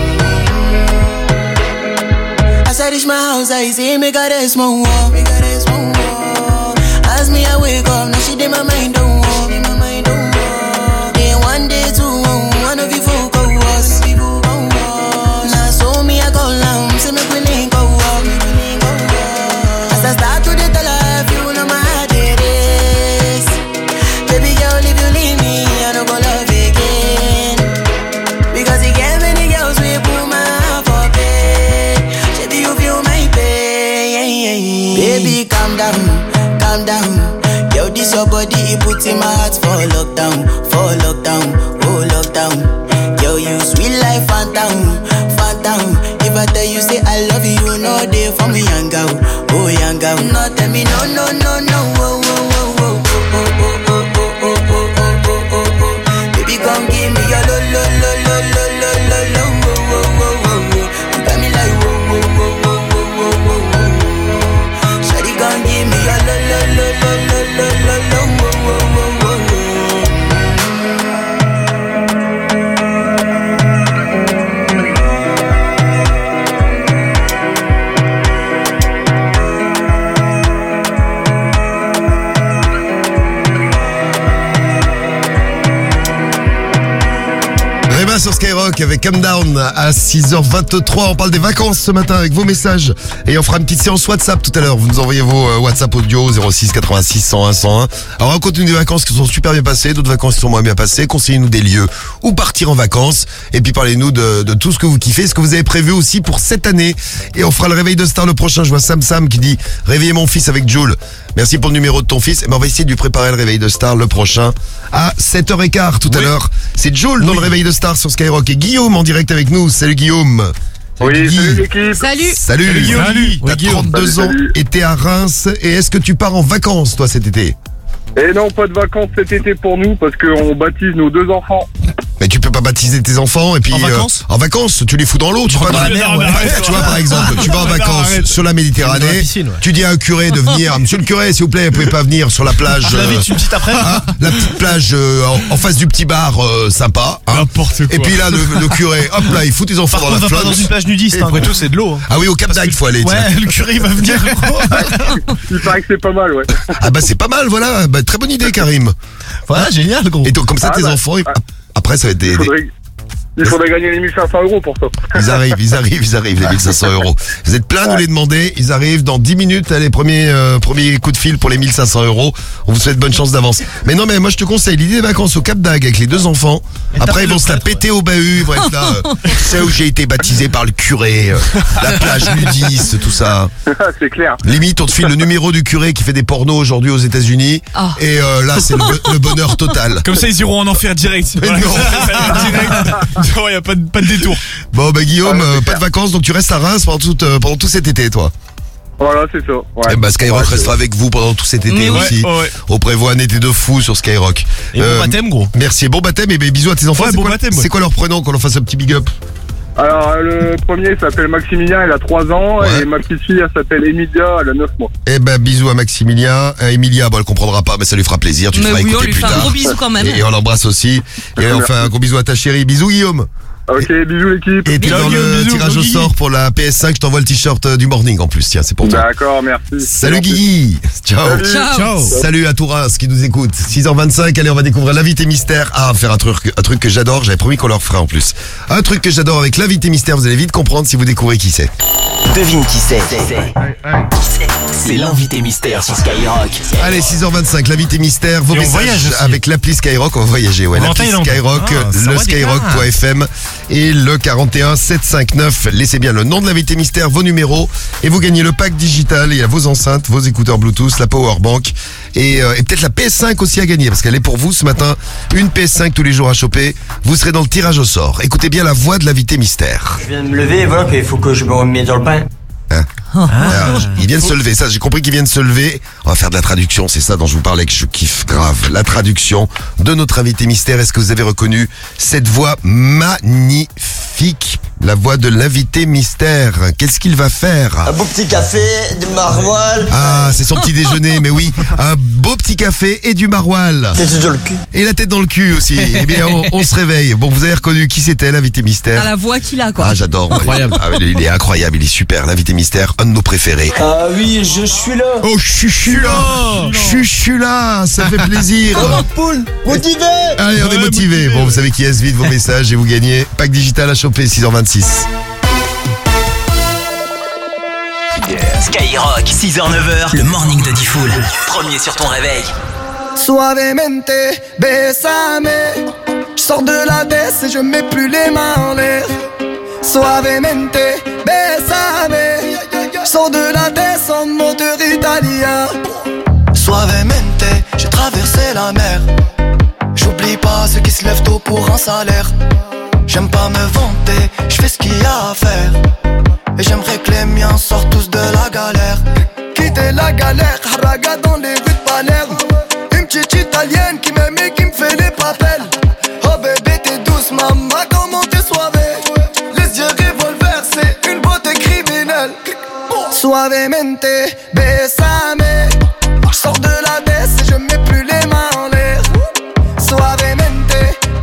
As I reach my house, I see me got a small wall, me got a small wall. As me I wake up, now she did my mind don't walk, my mind don't walk. Then one day two, one of you folk go was. Now so me I go long, say me we link go walk. As I start to the tell her, you know my heart it is. Baby girl, if you leave me, I don't go love again. Because you get many girls we put my heart for bed. Baby, you feel my pain. Baby, calm down, calm down. Yo, this your body, it puts in my heart for lockdown, for lockdown, oh lockdown. Yo, you sweet life, phantom, phantom. If I tell you say I love you, you know they for me, young girl, oh young girl. No, tell me no, no, no, no, oh, oh, oh, oh, oh, oh, oh, oh, oh, oh, oh, oh, oh. Baby, come give me your lo, lo, lo, lo, lo, lo, lo, lo, oh, oh, oh, oh, oh. You got me like whoa, whoa, whoa, whoa, whoa, whoa, whoa, whoa. Shawty, come give me your lo, lo, lo, lo, lo, lo, lo, lo, oh, oh, oh, oh, oh. Réma sur Skyrock avec Calm Down à six heures vingt-trois. On parle des vacances ce matin avec vos messages. Et on fera une petite séance WhatsApp tout à l'heure. Vous nous envoyez vos euh, WhatsApp audio zéro six quatre-vingt-six cent un cent un. Alors on continue des vacances qui sont super bien passées, d'autres vacances qui sont moins bien passées. Conseillez-nous des lieux où partir en vacances. Et puis parlez-nous de, de tout ce que vous kiffez, ce que vous avez prévu aussi pour cette année. Et on fera le réveil de star le prochain. Je vois Sam Sam qui dit « Réveillez mon fils avec Jules ». Merci pour le numéro de ton fils. Et ben on va essayer de lui préparer le réveil de star le prochain à sept heures quinze tout à Oui. l'heure. C'est Jules dans Oui. le réveil de star sur Skyrock et Guillaume en direct avec nous. Salut Guillaume. Oui, Guy. salut l'équipe. Salut. Salut. Salut, Guillaume. Salut. T'as Oui, Guillaume. trente-deux Salut, ans salut. et t'es à Reims. Et est-ce que tu pars en vacances toi cet été? Et non, pas de vacances cet été pour nous parce qu'on baptise nos deux enfants. Mais tu peux pas baptiser tes enfants et puis En vacances euh, en vacances, tu les fous dans l'eau, tu vas dans la mer, mer. ouais. Ouais, tu vois par exemple, tu vas en Non, vacances arrête. sur la Dans la Méditerranée, piscine, ouais. tu dis à un curé de venir, monsieur le curé, s'il vous plaît, vous pouvez pas venir sur la plage. Je l'invite une petite après. hein, la petite plage euh, en, en face du petit bar euh, sympa. hein. N'importe quoi. Et puis là, le, le curé, hop là, il fout tes enfants Par dans contre, la va pas flotte. dans une plage nudiste, hein. Après tout, c'est de l'eau. hein. Ah oui, au Cap d'Agde, il faut aller. tiens. Ouais, le curé il va venir. Il paraît que c'est pas mal, ouais. Ah bah c'est pas mal, voilà. Bah, très bonne idée, Karim. Voilà, génial, gros. Et donc comme ça, Ah tes bah, enfants, ils- ah. après ça va être des, Il des- faudrait, il faudrait gagner les mille cinq cents euros pour ça. Ils arrivent, ils arrivent, ils arrivent, les mille cinq cents euros. Vous êtes plein à nous les demander. Ils arrivent dans dix minutes. Allez, premier, euh, premier coup de fil pour les mille cinq cents euros. On vous souhaite bonne chance d'avance. Mais non, mais moi, je te conseille l'idée des vacances au Cap d'Agde avec les deux enfants. Et Après, taper ils vont le se la prêtre, péter au bahut. Ils vont être là. euh, C'est où j'ai été baptisé par le curé. euh, la plage nudiste, tout ça. C'est clair. Limite, on te file le numéro du curé qui fait des pornos aujourd'hui aux États-Unis. Ah. Et euh, là, c'est le, bo- le bonheur total. Comme ça, ils iront en enfer direct. Mais Voilà, non. ça va être direct. Ouais, y a pas de, pas de détour. Bon, bah Guillaume, Ah, euh, c'est pas de clair. vacances, donc tu restes à Reims pendant tout, euh, pendant tout cet été, toi. Voilà, c'est ça. Ouais. Et bah Skyrock Ouais, c'est- restera avec vous pendant tout cet été Mais oui. aussi. Ouais, ouais. On prévoit un été de fou sur Skyrock. Et bon Euh, baptême, gros. Merci, bon baptême et ben, bisous à tes enfants. Ouais, c'est bon quoi, baptême, ouais. c'est quoi leur prénom qu'on leur fasse un petit big up? Alors, le premier s'appelle Maximilien, il a trois ans. Ouais. Et ma petite fille, elle s'appelle Emilia, elle a neuf mois. Eh ben bisous à Maximilien. À Emilia, bon elle comprendra pas, mais ça lui fera plaisir. Tu te Mais feras oui, on écouter lui plus fait un tard. gros bisou quand même. Et, et on l'embrasse aussi. Et enfin un gros bisou à ta chérie. Bisous Guillaume. Ok, bisous l'équipe. Et t'es Bisous, dans le Guillaume, bisous, tirage au Guigui. sort pour la P S cinq. Je t'envoie le t-shirt euh, du morning en plus. Tiens, c'est pour toi. D'accord, merci. Salut Merci. Guigui. Ciao. Salut. Ciao. Ciao. Salut à Touras qui nous écoute. six heures vingt-cinq, allez on va découvrir l'invité mystère. Ah, on va faire un truc, un truc que j'adore, j'avais promis qu'on leur ferait en plus. Un truc que j'adore avec l'invité mystère, vous allez vite comprendre si vous découvrez qui c'est. Devine qui c'est. C'est l'invité mystère sur Skyrock. Allez, six heures vingt-cinq, l'invité mystère, vos Et on messages voyage aussi. avec l'appli Skyrock, on va voyager, ouais. On va en L'appli Thaïlande. Skyrock, Ah, ça le va, skyrock point f m et le quarante et un sept cent cinquante-neuf. Laissez bien le nom de l'invité mystère, vos numéros et vous gagnez le pack digital. Il y a vos enceintes, vos écouteurs Bluetooth, la Powerbank et, euh, et peut-être la P S cinq aussi à gagner parce qu'elle est pour vous ce matin. Une P S cinq tous les jours à choper. Vous serez dans le tirage au sort. Écoutez bien la voix de l'invité mystère. Je viens de me lever et voilà qu'il faut que je me remette dans le pain. Alors, il vient de se lever, ça j'ai compris qu'il vient de se lever. On va faire de la traduction, c'est ça dont je vous parlais que je kiffe grave. La traduction de notre invité mystère. Est-ce que vous avez reconnu cette voix magnifique? La voix de l'invité mystère. Qu'est-ce qu'il va faire? Un beau petit café, du maroilles. Ah, c'est son petit déjeuner, mais oui. Un beau petit café et du maroilles. T'es dans le cul. Et la tête dans le cul aussi. Eh bien, on, on se réveille. Bon, vous avez reconnu qui c'était l'invité mystère? À la voix qu'il a, quoi. Ah, j'adore. Incroyable. Ah, il est incroyable, il est super. L'invité mystère, un de nos préférés. Ah oui, je suis là. Oh, chuchula! Chuchula! Ça fait plaisir! Poule, motivé. Allez, on est Ouais, motivé. motivé. Bon, vous savez qui est-ce, vite vos messages et vous gagnez. Pack digital à choper, six heures vingt-six. Skyrock, six heures neuf heures, le morning de Diffoul. Premier sur ton réveil. Suavemente, besame. Je sors de la baisse et je mets plus les mains en l'air. Suavemente, besame. Je sors de la baisse en moteur italien. Suavemente, j'ai traversé la mer. J'oublie pas ceux qui se lèvent tôt pour un salaire. J'aime pas me vanter, je fais ce qu'il y a à faire. Et j'aimerais que les miens sortent tous de la galère. Quitter la galère, haraga dans les rues de Palerme. Une petite italienne qui m'aime et qui me fait les papels. Oh bébé t'es douce maman, comment t'es soivée. Les yeux revolver, c'est une beauté criminelle. Suavemente, besame. Je sors de la baisse et je mets plus les mains en l'air. Suavemente,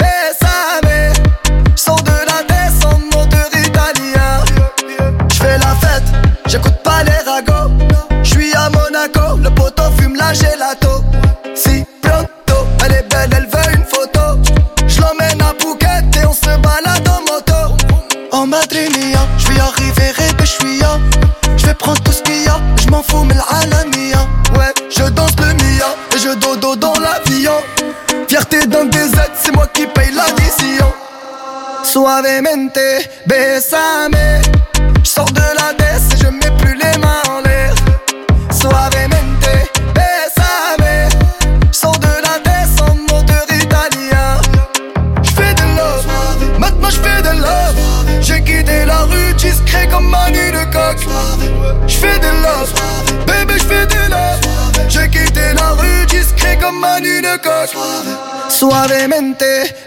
besame. Je sors de la baisse en moteur italien. J'fais la fête, j'écoute pas les ragots. J'suis à Monaco, le poteau fume la gelato. Si pronto, elle est belle, elle veut une photo. J'l'emmène à Phuket et on se balade en moto. En Madrid mia, j'vais arriver rébéchouia. J'vais prendre tout ce qu'il y a, j'm'en fous mais l'alamia. Ouais, je danse le mia et je dodo dans l'avion. Fierté dans des aides, c'est moi qui paye l'addition. Suavemente, besame. J'sors de la baisse et je mets plus les mains en l'air. Suavemente, besame. J'sors de la baisse en moteur italien. J'fais de love, maintenant j'fais de love. J'ai quitté la rue discret comme Manu de coq. J'fais de love, bébé j'fais de love. J'ai quitté la rue discret comme Manu de coq. Suavemente,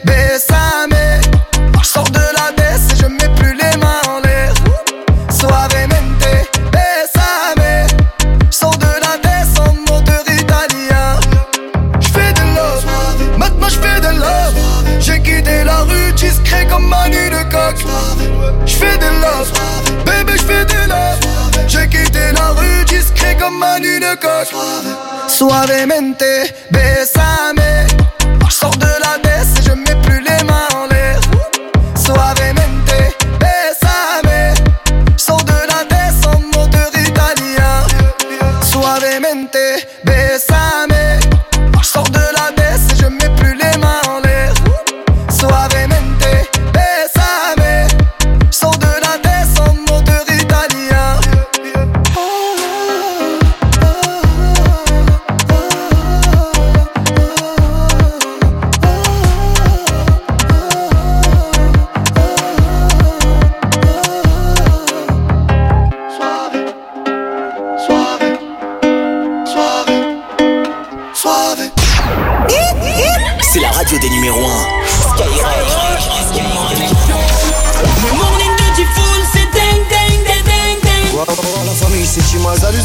besame. J'sors de la baisse et je mets plus les mains en l'air. Suavemente, besame. J'sors de la baisse en moteur italien. J'fais de love, maintenant j'fais de love. J'ai quitté la rue discret comme Manu de coq. J'fais de love, bébé j'fais de love. J'ai quitté la rue discret comme Manu de coq. Suavemente, besame. J'sors de la baisse et je mets plus les mains en l'air. Suavemente, besame. J'sors de la baisse en moteur italien. Suavemente, besame. J'sors de la baisse et je mets plus les mains en l'air. Suavemente, besame. J'sors de la baisse en moteur italien.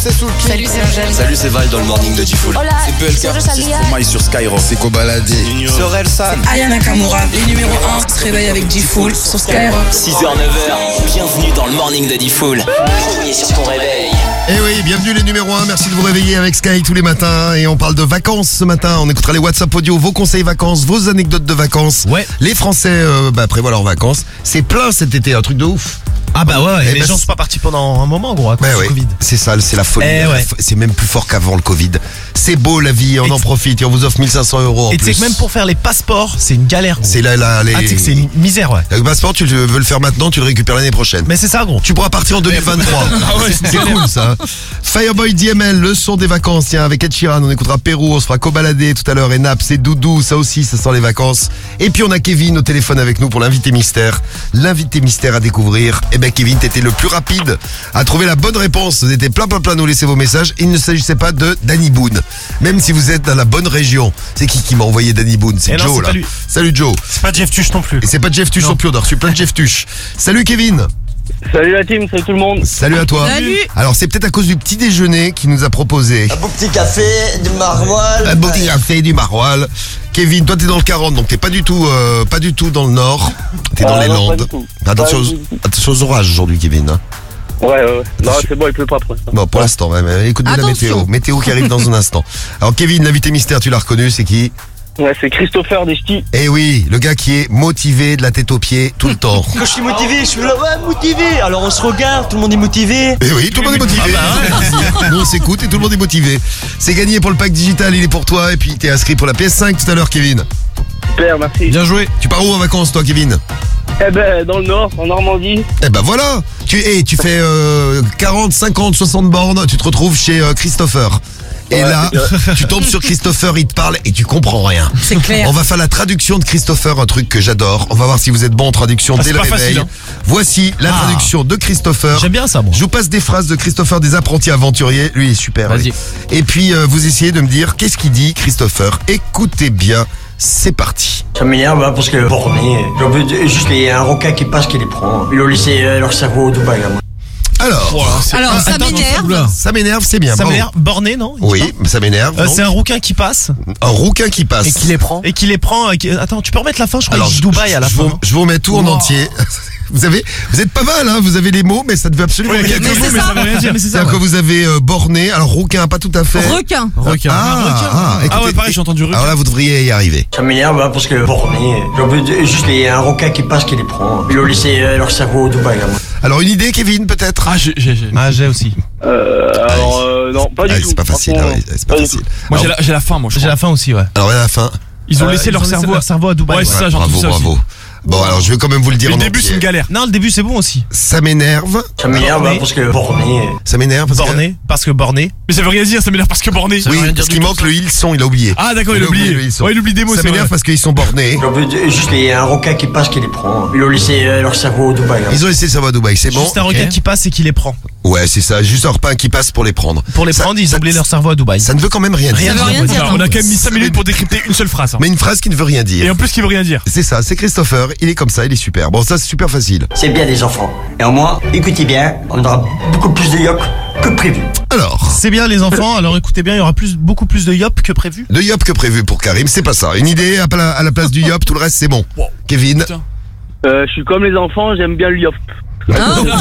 c'est Soulki. Salut, c'est Angèle. Salut, c'est Val dans le morning de Diffoul. Hola, C'est P L K. c'est Stromae sur Skyrock. C'est Kobalade. Sorel San. Aya Nakamura. Les numéros un se réveillent avec Diffoul sur Skyrock. six heures neuf heures. Bienvenue dans le morning de Diffoul. Premier sur ton réveil. Eh oui, bienvenue les numéros un, merci de vous réveiller avec Sky tous les matins. Et on parle de vacances ce matin, on écoutera les WhatsApp audio, vos conseils vacances, vos anecdotes de vacances. Ouais. Les Français euh, bah, prévoient leurs vacances. C'est plein cet été, un truc de ouf. Ah bah ouais, Eh les bah, gens c'est- sont pas partis pendant un moment, gros, à cause Ouais, du ouais. Covid. C'est ça, c'est la folie. Eh ouais. C'est même plus fort qu'avant le Covid. C'est beau la vie, on Et en t- profite et on vous offre mille cinq cents euros en Et tu sais plus. que même pour faire les passeports, c'est une galère, gros. C'est là, là, les... Ah, tu sais que c'est une misère, ouais. Le passeport, tu le- veux le faire maintenant, tu le récupères l'année prochaine. Mais c'est ça, gros. Tu pourras partir en deux mille vingt-trois. Ah ouais, c'est cool ça. Fireboy D M L, le son des vacances. Tiens, avec Ed Sheeran, on écoutera Pérou, on se fera Kobalade tout à l'heure. Et Nap, c'est Doudou, ça aussi, ça sent les vacances. Et puis on a Kevin au téléphone avec nous pour l'invité mystère. L'invité mystère à découvrir. Eh ben Kevin, t'étais le plus rapide à trouver la bonne réponse. Vous étiez plein plein plein à nous laisser vos messages. Il ne s'agissait pas de Danny Boone. Même si vous êtes dans la bonne région. C'est qui qui m'a envoyé Danny Boone? C'est Eh non, Joe c'est là. pas lui. Salut Joe. C'est pas Jeff Tuch non plus. Et c'est pas Jeff Tuch non plus, on a reçu plein de Jeff Tuch. Salut Kevin. Salut la team, salut tout le monde. Salut à toi. Salut. Alors c'est peut-être à cause du petit déjeuner qu'il nous a proposé. Un beau petit café, du maroilles. Un beau petit café, du maroilles. Kevin, toi t'es dans le quarante, donc t'es pas du tout, euh, pas du tout dans le nord. T'es dans Ah, les non, pas Landes. du tout. Attention, Pas aux, du tout. attention aux orages aujourd'hui, Kevin. hein. Ouais, ouais, ouais. Non, c'est bon, il pleut pas pour l'instant. Bon, pour l'instant, ouais, mais écoute bien la Attention. météo. Météo qui arrive dans un instant. Alors Kevin, l'invité mystère, tu l'as reconnu, c'est qui? Ouais, c'est Christopher des Ch'tis. Eh oui, le gars qui est motivé de la tête aux pieds tout le temps. Quand je suis motivé, je suis là, ouais, motivé. Alors on se regarde, tout le monde est motivé. Eh oui, tout le monde est motivé. Nous on s'écoute et tout le monde est motivé. C'est gagné pour le pack digital, il est pour toi. Et puis t'es inscrit pour la P S cinq tout à l'heure, Kevin. Super, merci. Bien joué. Tu pars où en vacances, toi, Kevin? Eh ben, dans le nord, en Normandie. Eh ben voilà. Tu, eh, tu fais euh, quarante, cinquante, soixante bornes, tu te retrouves chez euh, Christopher. Et Ouais, là, c'est tu tombes sur Christopher, il te parle et tu comprends rien. C'est clair. On va faire la traduction de Christopher, un truc que j'adore. On va voir si vous êtes bon en traduction Ah, dès c'est le pas réveil. facile, hein. Voici la Ah. traduction de Christopher. J'aime bien ça, moi. Je vous passe des phrases de Christopher des apprentis aventuriers. Lui il est super. Vas-y. lui. Et puis euh, vous essayez de me dire qu'est-ce qu'il dit Christopher. Écoutez bien, c'est parti. Ça m'énerve hein, parce que borné, j'en veux juste il y a un requin qui passe qui les prend. Ils ont laissé euh, leur cerveau au Dubaï. Là, moi. Alors, Alors, ça Attends, m'énerve. oula. ça m'énerve, c'est bien. Ça bravo. m'énerve. Borné, non? Il dit Oui, pas ça m'énerve. Euh, non c'est un rouquin qui passe Un rouquin qui passe. et qui les prend. Et qui les prend. et qui- Attends, tu peux remettre la fin? Je crois qu'il dit Dubaï à la je fin. Vous, non je vous remets tout en Wow. entier. Vous avez, vous êtes pas mal, hein. Vous avez les mots, mais ça ne veut absolument Ouais, rien quelques dire. mots, mais ça veut rien dire. Mais c'est ça, C'est-à-dire ouais. que vous avez euh, borné, alors rouquin, pas tout à fait. Requin. Requin. Ah, ah, Ah écoutez- ouais, pareil, j'ai entendu requin. Alors là, vous devriez y arriver. Ça m'énerve hein, parce que borné, j'en veux juste il y a un requin qui passe qui les prend. Ils ont laissé euh, leur cerveau au Dubaï. Là, moi. Alors une idée, Kevin, peut-être. Ah, j'ai, j'ai, j'ai. Ah, j'ai aussi. Euh, alors, euh, non, pas Ah, du tout. c'est pas facile, Franchement, ah oui, c'est pas du facile. Moi, j'ai Alors, la, j'ai la fin, moi, je J'ai crois. la fin aussi, ouais. alors à la fin. Ils ont Euh, laissé ils leur ont laissé cerveau. leur cerveau à Dubaï. Ouais, c'est ça, j'ai bravo, entendu ça aussi. bravo. Bon, alors je vais quand même vous le dire Mais en le début, entier. c'est une galère. Non, le début c'est bon aussi. Ça m'énerve. Ça m'énerve Borné. hein, parce que borné. Ça m'énerve parce que. Borné, parce que borné. Mais ça veut rien dire, ça m'énerve parce que borné. Oui, veut rien dire parce du qu'il tout, manque ça. le ils sont, il a oublié. Ah, d'accord, il Il a a oublié oublié. le ils sont. Ouais, il oublie des mots, Ça c'est m'énerve vrai. parce qu'ils sont bornés. J'en veux juste il y a un requin qui passe qui les prend. Ils ont laissé euh, leur cerveau au Dubaï. Là. Ils ont laissé le cerveau à Dubaï, c'est bon. Juste un ok. requin qui passe et qui les prend. Ouais, c'est ça. Juste un repas qui passe pour les prendre. Pour les Ça- prendre, ils ça- ont oublié leur cerveau à Dubaï. Ça ne veut quand même rien Rien dire. Ça veut rien dire. Alors, on a quand même mis cinq minutes pour décrypter une seule phrase. hein. Mais une phrase qui ne veut rien Et dire. en plus, qui veut rien dire. C'est ça, c'est Christopher. Il est comme ça, il est super. Bon, ça c'est super facile. C'est bien des enfants. Et au moins, écoutez bien, on aura beaucoup plus de yoke que prévu. Alors, C'est bien les enfants, alors écoutez bien, il y aura plus, beaucoup plus de yop que prévu. de yop que prévu pour Karim, c'est pas ça. Une idée à la, à la place du yop, tout le reste c'est bon. Wow. Kevin. Putain. Euh, je suis comme les enfants, j'aime bien le yop. Hein Non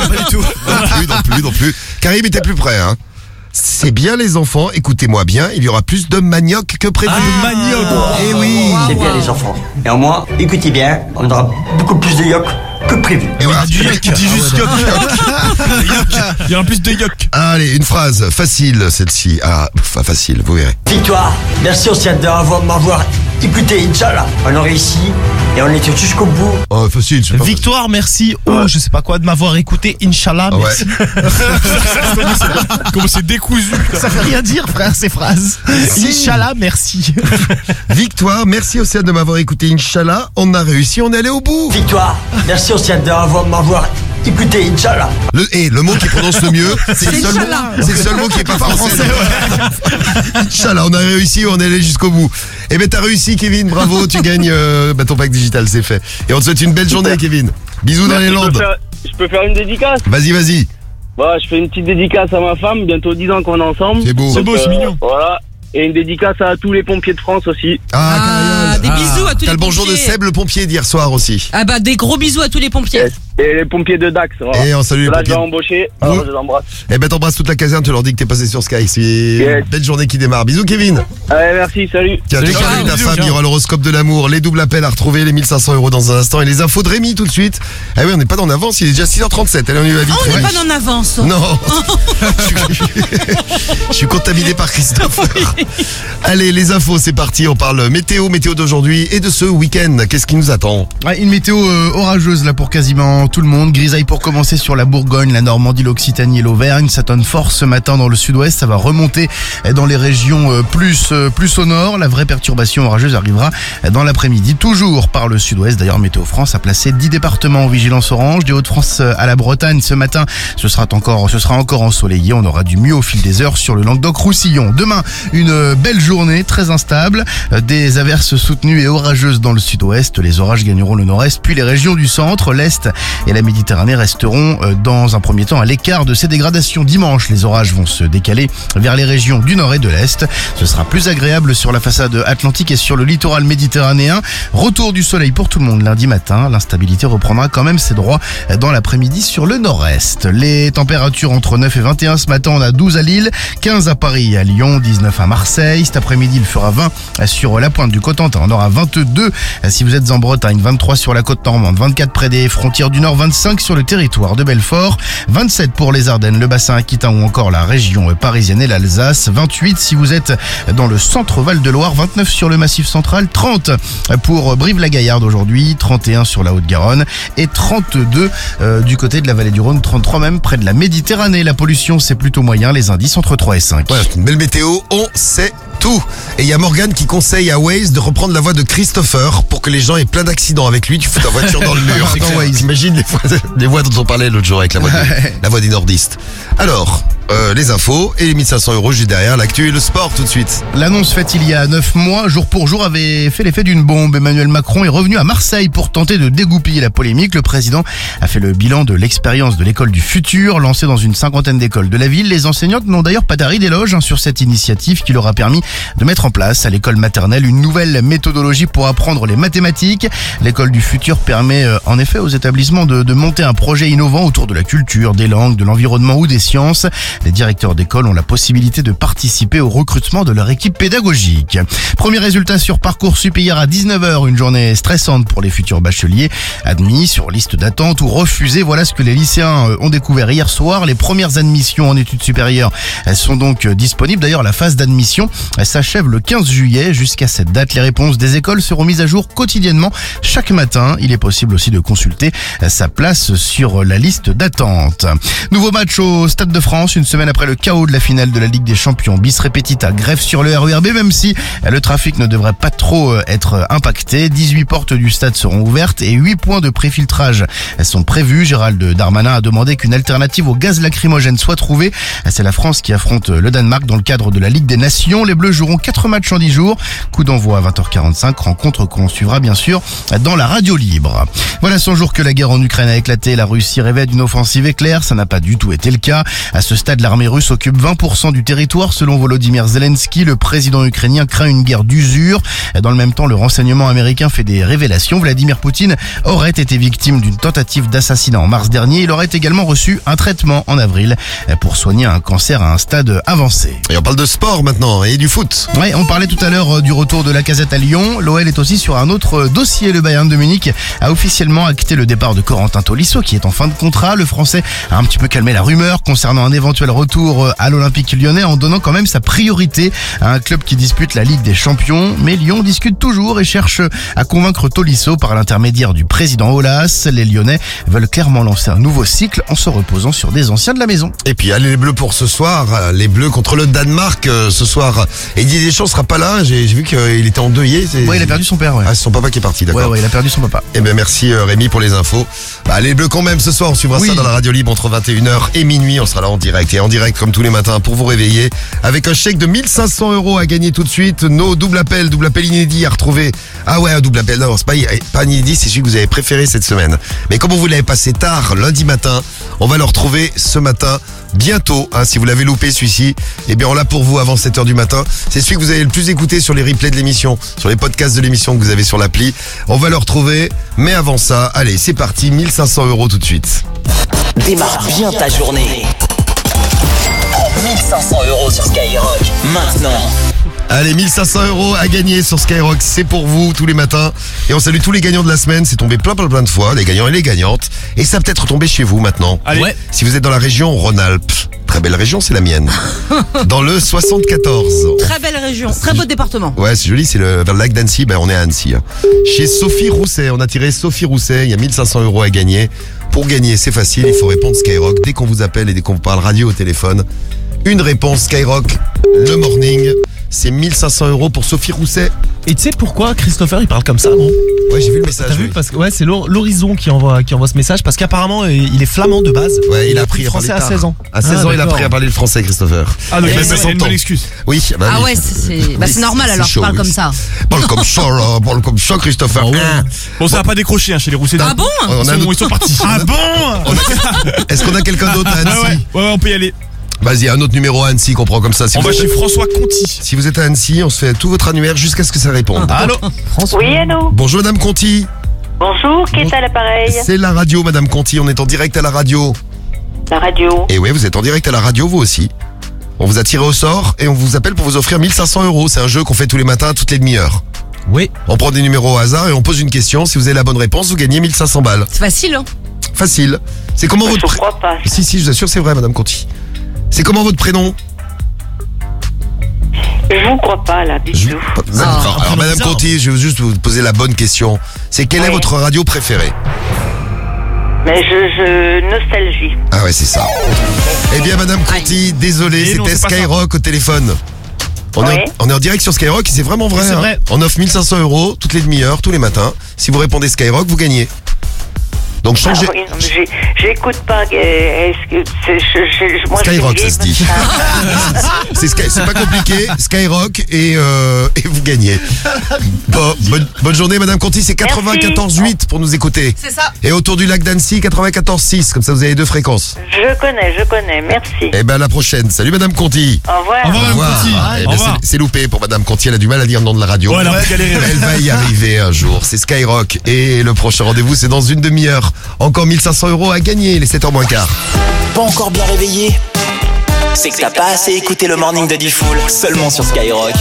plus, non plus, non plus. Karim était plus près, hein. C'est bien les enfants, écoutez-moi bien, il y aura plus de manioc que prévu. Ah, manioc. Eh oui. C'est bien les enfants. Et au moins, écoutez bien, on aura beaucoup plus de yoke que prévu. Et voilà. Du yuck. Dis juste yuck. Yuck. Il y aura plus de yuck. Allez, une phrase facile celle-ci. Ah, enfin facile, vous verrez. Victoire, merci au ciel de m'avoir écouté, Inch'Allah. On est réussi et on était jusqu'au bout. Oh, facile, c'est pas Victoire, merci. Oh, je sais pas quoi de m'avoir écouté. Inch'Allah, facile. merci. Comment c'est décousu. Ça veut rien dire, frère, ces phrases. Si. Inch'Allah, merci. Victoire, merci Océane de m'avoir écouté, Inch'Allah. On a réussi, on est allé au bout. Victoire, merci au ciel de m'avoir écouté, Inch'Allah. Le, et le mot qui prononce le mieux, c'est le, C'est seul mot- Inch'Allah. c'est le seul mot qui est pas français. Inch'Allah, on a réussi, on est allé jusqu'au bout. Eh ben t'as réussi Kevin, bravo, tu gagnes euh, bah, ton pack digital, c'est fait. Et on te souhaite une belle journée Kevin. Bisous dans les Je peux Landes. faire- Je peux faire une dédicace. Vas-y, vas-y. Bah, je fais une petite dédicace à ma femme, bientôt dix ans qu'on est ensemble. C'est beau. C'est beau, c'est mignon. Voilà. Et une dédicace à tous les pompiers de France aussi. Ah, Ah, des Cariole. bisous à tous T'as les le bonjour de pompiers. Seb, le pompier, d'hier soir aussi. Ah bah des gros bisous à tous les pompiers. Et les pompiers de Dax. Voilà. Et on salue les Là, pompiers. je vais embaucher. Alors, Oui. je les embrasse. Eh ben, t'embrasses toute la caserne, tu leur dis que t'es passé sur Sky. C'est Yes. une belle journée qui démarre. Bisous, Kevin. Allez, merci, salut. Tiens, Salut, t'es ciao. avec ta Bisous, femme, ciao. il y aura l'horoscope de l'amour, les doubles appels à retrouver, les mille cinq cents euros dans un instant et les infos de Rémi tout de suite. Ah oui, on n'est pas en avance, il est déjà six heures trente-sept. Allez, on y va vite. Oh, on n'est Ouais. pas en avance. Non. Je suis- Je suis contaminé par Christophe. Allez, les infos, c'est parti. On parle météo, météo d'aujourd'hui et de ce week-end. Qu'est-ce qui nous attend? Ouais, une météo euh, orageuse là pour quasiment tout le monde. Grisaille pour commencer sur la Bourgogne, la Normandie, l'Occitanie et l'Auvergne. Ça tonne fort ce matin dans le sud-ouest. Ça va remonter dans les régions euh, plus euh, plus au nord. La vraie perturbation orageuse arrivera dans l'après-midi, toujours par le sud-ouest. D'ailleurs, Météo France a placé dix départements en vigilance orange. Des Hauts-de-France à la Bretagne ce matin, ce sera encore ce sera encore ensoleillé. On aura du mieux au fil des heures sur le Languedoc-Roussillon. Demain, une belle journée très instable. Des averses soutenues et orageuses dans le sud-ouest. Les orages gagneront le nord-est, puis les régions du centre, l'est et la Méditerranée resteront euh, dans un premier temps à l'écart de ces dégradations. Dimanche, les orages vont se décaler vers les régions du nord et de l'est. Ce sera plus agréable sur la façade atlantique et sur le littoral méditerranéen. Retour du soleil pour tout le monde lundi matin. L'instabilité reprendra quand même ses droits dans l'après-midi sur le nord-est. Les températures entre neuf et vingt et un ce matin, on a douze à Lille, quinze à Paris et à Lyon, dix-neuf à Marseille. Cet après-midi, il fera vingt sur la pointe du Cotentin. On aura vingt-deux si vous êtes en Bretagne, vingt-trois sur la côte normande, vingt-quatre près des frontières du Nord, vingt-cinq sur le territoire de Belfort, vingt-sept pour les Ardennes, le bassin aquitain ou encore la région parisienne et l'Alsace, vingt-huit si vous êtes dans le centre Val-de-Loire, vingt-neuf sur le Massif central, trente pour Brive-la-Gaillarde aujourd'hui, trente et un sur la Haute-Garonne et trente-deux euh, du côté de la vallée du Rhône, trente-trois même près de la Méditerranée. La pollution, c'est plutôt moyen, les indices entre trois et cinq. Voilà, c'est une belle météo, on sait tout. Et il y a Morgane qui conseille à Waze de reprendre la voix de Christopher pour que les gens aient plein d'accidents avec lui. Tu fous ta voiture dans le mur. Dans Waze. T'imagines les voix, les voix dont on parlait l'autre jour avec la voix, des, la voix des nordistes. Alors, euh, les infos et les mille cinq cents euros juste derrière. L'actu et le sport tout de suite. L'annonce faite il y a neuf mois, jour pour jour, avait fait l'effet d'une bombe. Emmanuel Macron est revenu à Marseille pour tenter de dégoupiller la polémique. Le président a fait le bilan de l'expérience de l'école du futur, lancée dans une cinquantaine d'écoles de la ville. Les enseignantes n'ont d'ailleurs pas tari d'éloge hein, sur cette initiative qui leur a permis de mettre en place à l'école maternelle une nouvelle méthodologie pour apprendre les mathématiques. L'école du futur permet euh, en effet aux établissements de, de monter un projet innovant autour de la culture, des langues, de l'environnement ou des sciences. Les directeurs d'école ont la possibilité de participer au recrutement de leur équipe pédagogique. Premier résultat sur Parcoursup hier à dix-neuf heures, une journée stressante pour les futurs bacheliers admis sur liste d'attente ou refusés. Voilà ce que les lycéens ont découvert hier soir. Les premières admissions en études supérieures elles sont donc disponibles. D'ailleurs, la phase d'admission s'achève le quinze juillet. Jusqu'à cette date, les réponses des écoles seront mises à jour quotidiennement chaque matin. Il est possible aussi de consulter sa place sur la liste d'attente. Nouveau match au Stade de France, une semaine après le chaos de la finale de la Ligue des Champions. Bis repetita, grève sur le R E R B, même si le trafic ne devrait pas trop être impacté. dix-huit portes du stade seront ouvertes et huit points de préfiltrage sont prévus. Gérald Darmanin a demandé qu'une alternative au gaz lacrymogène soit trouvée. C'est la France qui affronte le Danemark dans le cadre de la Ligue des Nations. Les Bleus joueront quatre matchs en dix jours. Coup d'envoi à vingt heures quarante-cinq, rencontre qu'on suivra bien sûr dans la radio libre. Voilà cent jours que la guerre en Ukraine a éclaté. La Russie rêvait d'une offensive éclair. Ça n'a pas du tout été le cas. À ce stade, l'armée russe occupe vingt pour cent du territoire. Selon Volodymyr Zelensky, le président ukrainien craint une guerre d'usure. Dans le même temps, le renseignement américain fait des révélations. Vladimir Poutine aurait été victime d'une tentative d'assassinat en mars dernier. Il aurait également reçu un traitement en avril pour soigner un cancer à un stade avancé. Et on parle de sport maintenant et du foot. Ouais, on parlait tout à l'heure du retour de Lacazette à Lyon. L'O L est aussi sur un autre dossier. Le Bayern de Munich a officiellement acté le départ de Corentin Tolisso qui est en fin de contrat. Le Français a un petit peu calmé la rumeur concernant un éventuel retour à l'Olympique Lyonnais en donnant quand même sa priorité à un club qui dispute la Ligue des Champions. Mais Lyon discute toujours et cherche à convaincre Tolisso par l'intermédiaire du président Aulas. Les Lyonnais veulent clairement lancer un nouveau cycle en se reposant sur des anciens de la maison. Et puis allez les Bleus pour ce soir, les Bleus contre le Danemark euh, ce soir. Et Didier Deschamps sera pas là, j'ai j'ai vu qu'il était endeuillé. c'est- Ouais, il a perdu son père, ouais. Ah, c'est son papa qui est parti, d'accord. Ouais, ouais, il a perdu son papa. Eh bien merci euh, Rémi pour les infos. Bah, les Bleus quand même ce soir, on suivra Oui. ça dans la radio libre entre vingt et une heures et minuit. On sera là en direct et en direct comme tous les matins pour vous réveiller avec un chèque de mille cinq cents euros à gagner tout de suite. Nos double appels, double appel inédit à retrouver. Ah ouais, un double appel, non c'est pas, pas inédit, c'est celui que vous avez préféré cette semaine. Mais comme vous l'avez passé tard lundi matin, On va le retrouver ce matin, bientôt. Hein, si vous l'avez loupé celui-ci, eh bien on l'a pour vous avant sept heures du matin. C'est celui que vous avez le plus écouté sur les replays de l'émission, sur les podcasts de l'émission que vous avez sur l'appli. On va le retrouver, mais avant ça, allez, c'est parti, mille cinq cents euros tout de suite. Démarre bien ta journée. mille cinq cents euros sur Skyrock, maintenant. Allez, mille cinq cents euros à gagner sur Skyrock, c'est pour vous tous les matins. Et on salue tous les gagnants de la semaine, c'est tombé plein plein plein de fois, les gagnants et les gagnantes. Et ça peut-être tomber chez vous maintenant. Allez. Ouais. Si vous êtes dans la région Rhône-Alpes, très belle région, c'est la mienne. Dans le soixante-quatorze. Très belle région, très beau département. Ouais, c'est joli, c'est le, vers le lac d'Annecy, ben on est à Annecy. Hein. Chez Sophie Rousset, on a tiré Sophie Rousset, il y a mille cinq cents euros à gagner. Pour gagner, c'est facile, il faut répondre Skyrock dès qu'on vous appelle et dès qu'on vous parle radio au téléphone. Une réponse Skyrock, le morning. C'est mille cinq cents euros pour Sophie Rousset. Et tu sais pourquoi Christopher il parle comme ça, gros? Ouais, j'ai vu le message. T'as vu oui. parce que ouais, c'est l'Hor- l'Horizon qui envoie qui envoie ce message parce qu'apparemment il est flamand de base. Ouais, il a appris appris le français à à parler seize ans. À seize Ah, ans, il a d'accord. appris à parler le français, Christopher. Ah, donc Et il y a il a une bonne soixante ans. excuse. Oui, bah Ah oui. ouais, c'est, c'est... Bah, Oui, c'est normal c'est alors, chaud, parle oui. comme ça. Parle comme ça, là, parle comme ça, Christopher. Hein. Bon, ça va pas décroché hein, chez les Rousset. Ah bon On Ils a un sont, autre- ils sont partis. Ah bon? on a- Est-ce qu'on a quelqu'un d'autre à Ouais, Annecy? ouais, ouais, ouais, on peut y aller. Vas-y, un autre numéro à Annecy qu'on prend comme ça. Si On vous va êtes- chez François Conti. Si vous êtes à Annecy, on se fait tout votre annuaire jusqu'à ce que ça réponde. Allô? Oui, allô. Bonjour Madame Conti. Bonjour, qui est à l'appareil? C'est la radio Madame Conti, on est en direct à la radio. La radio. Et oui, vous êtes en direct à la radio vous aussi. On vous a tiré au sort et on vous appelle pour vous offrir mille cinq cents euros. C'est un jeu qu'on fait tous les matins, toutes les demi-heures. Oui. On prend des numéros au hasard et on pose une question. Si vous avez la bonne réponse, vous gagnez mille cinq cents balles. C'est facile, hein? Facile. C'est comment Je votre pré- crois pas. Si, si, je vous assure, c'est vrai Madame Conti. C'est comment votre prénom? Je vous crois pas, là, du Je- tout. Non, Ah, alors, alors, Madame Conti, je vais juste vous poser la bonne question. C'est quelle est Oui. votre radio préférée? Mais je, je... Nostalgie. Ah ouais, c'est ça. Eh bien, Madame Conti, désolé, Et non, c'était c'est pas ça. Skyrock au téléphone. On, Oui. est, en- on est en direct sur Skyrock et c'est vraiment vrai. C'est hein. vrai. On offre mille cinq cents euros toutes les demi-heures, tous les matins. Si vous répondez Skyrock, vous gagnez. Donc Ah, changez. oui, non, mais j'ai- j'écoute pas. euh, Est-ce que c'est, je, je, je- moi, je suis Skyrock, ça vieille, se dit. C'est Sky- c'est pas compliqué. Skyrock et, euh, et vous gagnez. Bon, bonne, bonne journée, Madame Conti. C'est quatre-vingt-quatorze huit pour nous écouter. C'est ça. Et autour du lac d'Annecy, quatre-vingt-quatorze six. Comme ça, vous avez deux fréquences. Je connais, je connais. Merci. Eh ben, à la prochaine. Salut, Madame Conti. Au revoir. Au revoir, Madame Conti. Eh Au ben, revoir. c'est- c'est loupé pour Madame Conti. Elle a du mal à dire le nom de la radio. Ouais, elle a un peu galéré. Elle va y arriver un jour. C'est Skyrock. Et le prochain rendez-vous, c'est dans une demi-heure. Encore mille cinq cents euros à gagner, les sept heures moins quart. Pas encore bien réveillé? C'est que t'as pas assez écouté le morning de Diffoul, seulement sur Skyrock.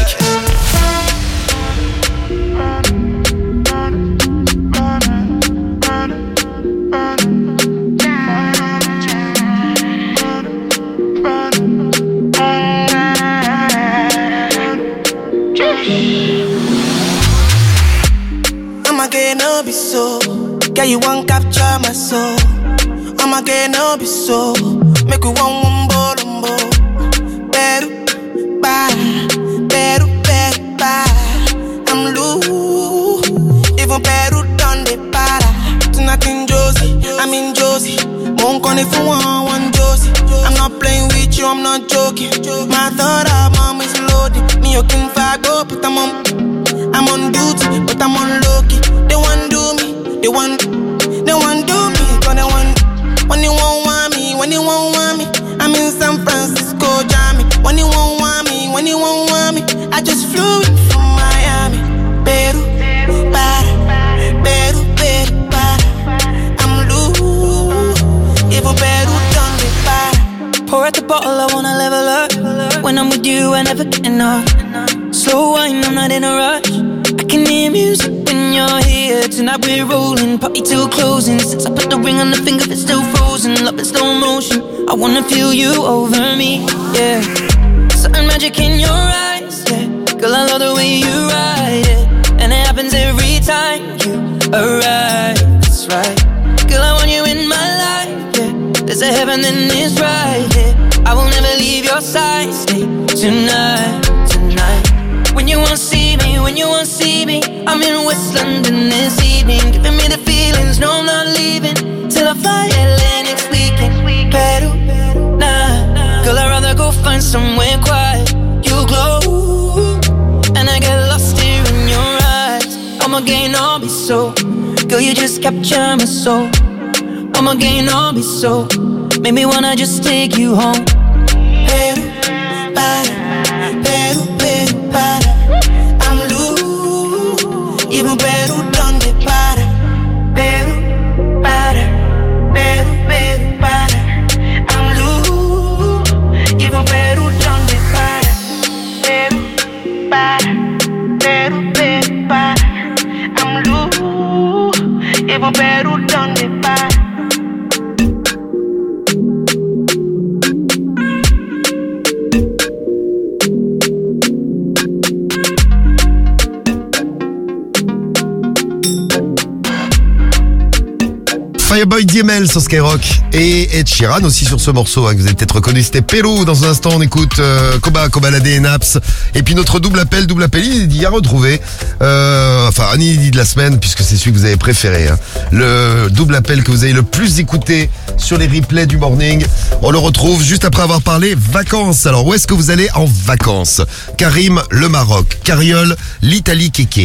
I'ma get no be so. Girl, you won't capture my soul. I'ma get no be so. Make you one one bolombo. Better, bye. Better, better, bye. I'm loose. Even better done the para. Tonight in Josie, I'm in Josie. Won't call if you want one Josie. I'm not playing with you, I'm not joking. My thought of mom is loaded. Me, you can fuck up, but I'm on. I'm on duty, but I'm on low key. They want do me, they want, they want do me, cause they want. When you won't want me, when you won't want me, I'm in San Francisco, Jammy. When you won't want me, when you won't want me, I just flew in from Miami. Peru, para, Peru, Peru, para. I'm loose, even Peru done me para. Pour out the bottle, I wanna level up. When I'm with you, I never get enough. Slow wine, I'm not in a rush. I can hear music when you're here. Tonight we're rolling, party till closing. Since I put the ring on the finger, it's still frozen. Love in slow motion, I wanna feel you over me, yeah. Certain magic in your eyes, yeah. Girl, I love the way you ride it. And it happens every time you arrive, that's right. Girl, I want you in my life, yeah. There's a heaven, then it's right, yeah. I will never leave your side, stay tonight, tonight. When you won't see me, when you won't see me, I'm in West London this evening, giving me the feelings, no I'm not leaving, till I fly L A next weekend. Peru, nah, girl I'd rather go find somewhere quiet. You glow, and I get lost here in your eyes. I'ma gain all be so, girl you just capture my soul. I'ma gain all be so, Make me wanna just take you home. Peru, para, Peru, Peru, para. I'm loose. Even Peru, donde para. Peru, para, Peru, Peru, para. I'm loose. Even Peru, donde para. Peru, para, Peru, Peru, para. I'm loose. Even Peru, donde para. Fireboy D M L sur Skyrock et Ed Sheeran aussi sur ce morceau hein, que vous avez peut-être reconnu, c'était Pérou. Dans un instant on écoute euh, Koba, Kobalade et Naps. Et puis notre double appel, double appel inédit à retrouver, euh, enfin un inédit de la semaine puisque c'est celui que vous avez préféré hein. Le double appel que vous avez le plus écouté sur les replays du morning. On le retrouve juste après avoir parlé vacances. Alors où est-ce que vous allez en vacances? Karim, le Maroc. Cariole, l'Italie kéké.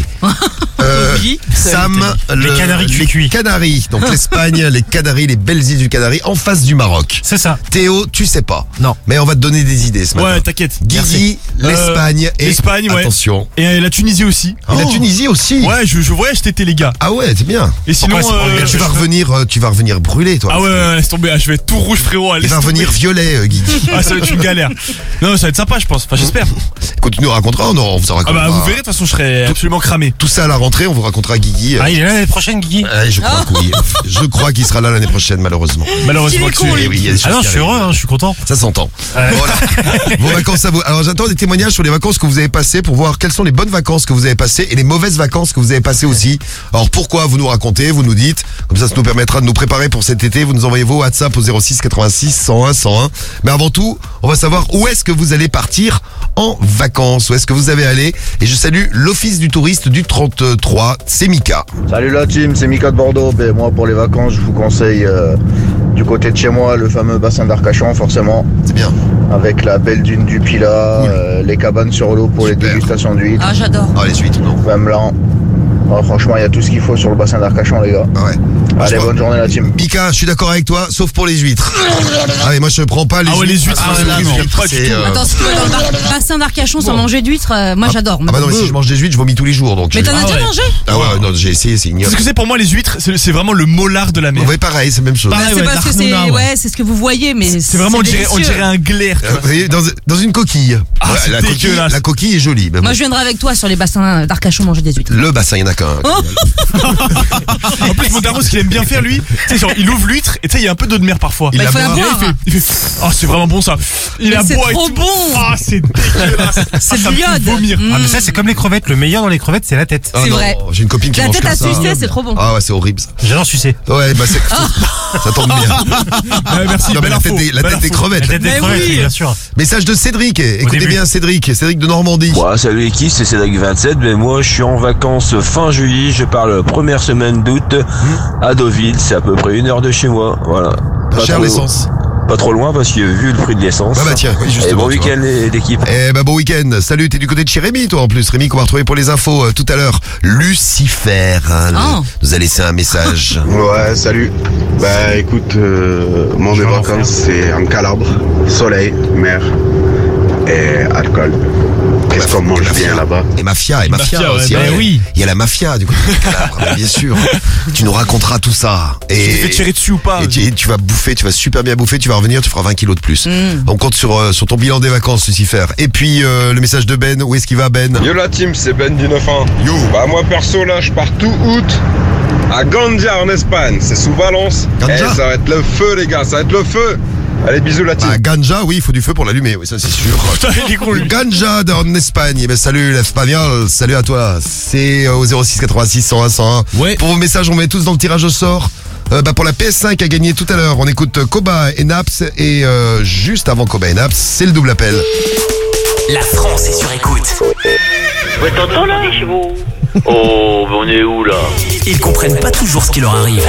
Euh, Oui. Sam, Les le- Canaries les cuit-cuit. Canaries, donc l'Espagne, les Canaries, les belles îles du Canary en face du Maroc. C'est ça. Théo, tu sais pas. Non. Mais on va te donner des idées ce matin. Ouais, t'inquiète. Guigui, Euh, l'Espagne et l'Espagne, ouais. attention. Et euh, la Tunisie aussi. Et la Tunisie aussi. Ouais, je, je voyage cet été, les gars. Ah ouais, c'est bien. Et sinon, Pourquoi c'est pour les euh, gars tu vas revenir, euh, tu vas revenir brûlé, toi. ah ouais, ouais, laisse tomber. Ah, je vais être tout rouge, frérot. Il laisse va revenir tomber. violet, euh, Guigui. Ah, ça va être une galère. Non, ça va être sympa, je pense. Enfin, j'espère. Écoute, tu nous raconteras, on, en- on vous en Ah racontera. bah, vous verrez, de toute façon, je serai absolument cramé. Tout ça à la rentrée, on vous racontera Guigui. Ah, il est là l'année prochaine, Guigui. Euh, je crois que oui. Je crois qu'il sera là l'année prochaine, malheureusement. Malheureusement que Eh oui, il y a des choses Ah non, qui je suis arrivent. heureux, hein, je suis content. Ça s'entend. Voilà. Vos vacances à vous. Alors j'attends des témoignages sur les vacances que vous avez passées pour voir quelles sont les bonnes vacances que vous avez passées et les mauvaises vacances que vous avez passées aussi. Alors pourquoi vous nous racontez, vous nous dites, comme ça ça nous permettra de nous préparer pour cet été. Vous nous envoyez vos WhatsApp au zéro six quatre-vingt-six cent un cent un. Mais avant tout, on va savoir où est-ce que vous allez partir en vacances, où est-ce que vous avez allé. Et je salue l'office du touriste du trente-trois, c'est Mika. Salut la team, c'est Mika de Bordeaux. Ben, moi pour les vacances, je vous conseille euh, du côté de chez moi le fameux bassin d'Arcachon forcément. C'est bien. Avec la belle dune du Pilat, euh, les cabanes sur l'eau pour Super. les dégustations d'huîtres, Ah, j'adore. Ah les huîtres, non. vin blanc. Ah, franchement, il y a tout ce qu'il faut sur le bassin d'Arcachon les gars. Ah ouais. Allez, Je bonne journée la team. Mika, je suis d'accord avec toi, sauf pour les huîtres. Ah mais moi je prends pas les Ah ouais, huîtres. les huîtres, Ah, ah, les non, non, huîtres, pas du c'est, tout. euh, Attends, si tu vas dans le bar- bassin d'Arcachon sans manger d'huîtres, euh, moi j'adore. Ah bah non mais si je mange des huîtres, je vomis tous les jours donc. Mais je- t'en as Ah déjà ouais. mangé? Ah ouais, non, j'ai essayé, c'est ignoble. C'est ce que c'est pour moi, les huîtres, c'est c'est vraiment le molar de la mer. Ouais, pareil, c'est la même chose. Pareil, C'est ouais, parce que c'est d'Arnouna, ouais. ouais, c'est ce que vous voyez, mais C'est vraiment, on dirait, on délicieux. dirait un glaire. tu Euh, vois. vous voyez, dans, dans une coquille. Ah, Ouais, c'est la, coquille dégueulasse. la coquille est jolie. Mais bon. Moi je viendrai avec toi sur les bassins d'Arcachon manger des huîtres. Le bassin, il y en a qu'un. Oh En plus, mon daron, ce qu'il aime bien faire, lui, tu sais, genre, il ouvre l'huître et tu sais, il y a un peu d'eau de mer parfois. Il Bah, il la faut la boit. boire. Il fait, oh, c'est vraiment bon ça. Il Mais a c'est bois et trop tout. bon. Ah, c'est dégueulasse. C'est Ah, ça me fait l'iode. vomir. Mm. Ah, mais ça, c'est comme les crevettes. Le meilleur dans les crevettes, c'est la tête. Ah C'est non, vrai. j'ai une copine qui La mange tête comme à ça. sucer, c'est trop bon. Ah ouais, c'est horrible. ça. J'adore sucer. Ouais, bah c'est ça tombe bien. Ouais, merci, Non, mais belle la info, tête des, la belle tête des info. crevettes. La tête des Mais crevettes, oui. bien sûr. Message de Cédric. Écoutez début. bien Cédric, Cédric de Normandie. Ouais, salut l'équipe, c'est Cédric vingt-sept. Ben moi, je suis en vacances fin juillet. Je pars la première semaine d'août à Deauville. C'est à peu près une heure de chez moi. Voilà. Pas cher trop- l'essence. Pas trop loin parce que vu le prix de l'essence. Bah bah tiens, oui, justement, Et bon tu vois. week-end les- l'équipe. Eh bah bon week-end. Salut, t'es du côté de chez Rémi toi en plus. Rémi qu'on va retrouver pour les infos euh, tout à l'heure. Lucifer hein, le- Oh. nous a laissé un message. Ouais, salut. Bah écoute, euh, mon mes vacances c'est en Calabre, soleil, mer et alcool. Qu'est-ce qu'on mange bien là-bas? Et mafia, et mafia, mafia, ouais, aussi. bah ouais. oui. Il y a la mafia du côté de Calabre, mais bien sûr. Tu nous raconteras tout ça. Et Tu t'es fait tirer dessus ou pas? Et tu, et tu vas bouffer, tu vas super bien bouffer, tu vas revenir, tu feras vingt kilos de plus. On compte sur, euh, sur ton bilan des vacances, Lucifer. Et puis euh, le message de Ben, où est-ce qu'il va Ben? Yo la team, c'est Ben du neuf un. Yo. Bah moi perso là, je pars tout août à Gandia en Espagne, c'est sous Valence. Gandia. Eh, ça va être le feu les gars, ça va être le feu. Allez bisous la team. Ah, ganja, oui, il faut du feu pour l'allumer, oui, ça c'est sûr. Ganja en Espagne, eh ben, salut l'espagnol, salut à toi. C'est euh, au zéro six quatre-vingt-six cent un cent un. Ouais. Pour vos messages, on met tous dans le tirage au sort. Euh, bah, pour la P S cinq à gagner tout à l'heure, on écoute Koba et Naps. Et euh, juste avant Koba et Naps, c'est le double appel. La France est sur écoute. Ouais, t'entends là? Oh, mais on est où là? Ils comprennent pas toujours ce qui leur arrive. Oh, entendu des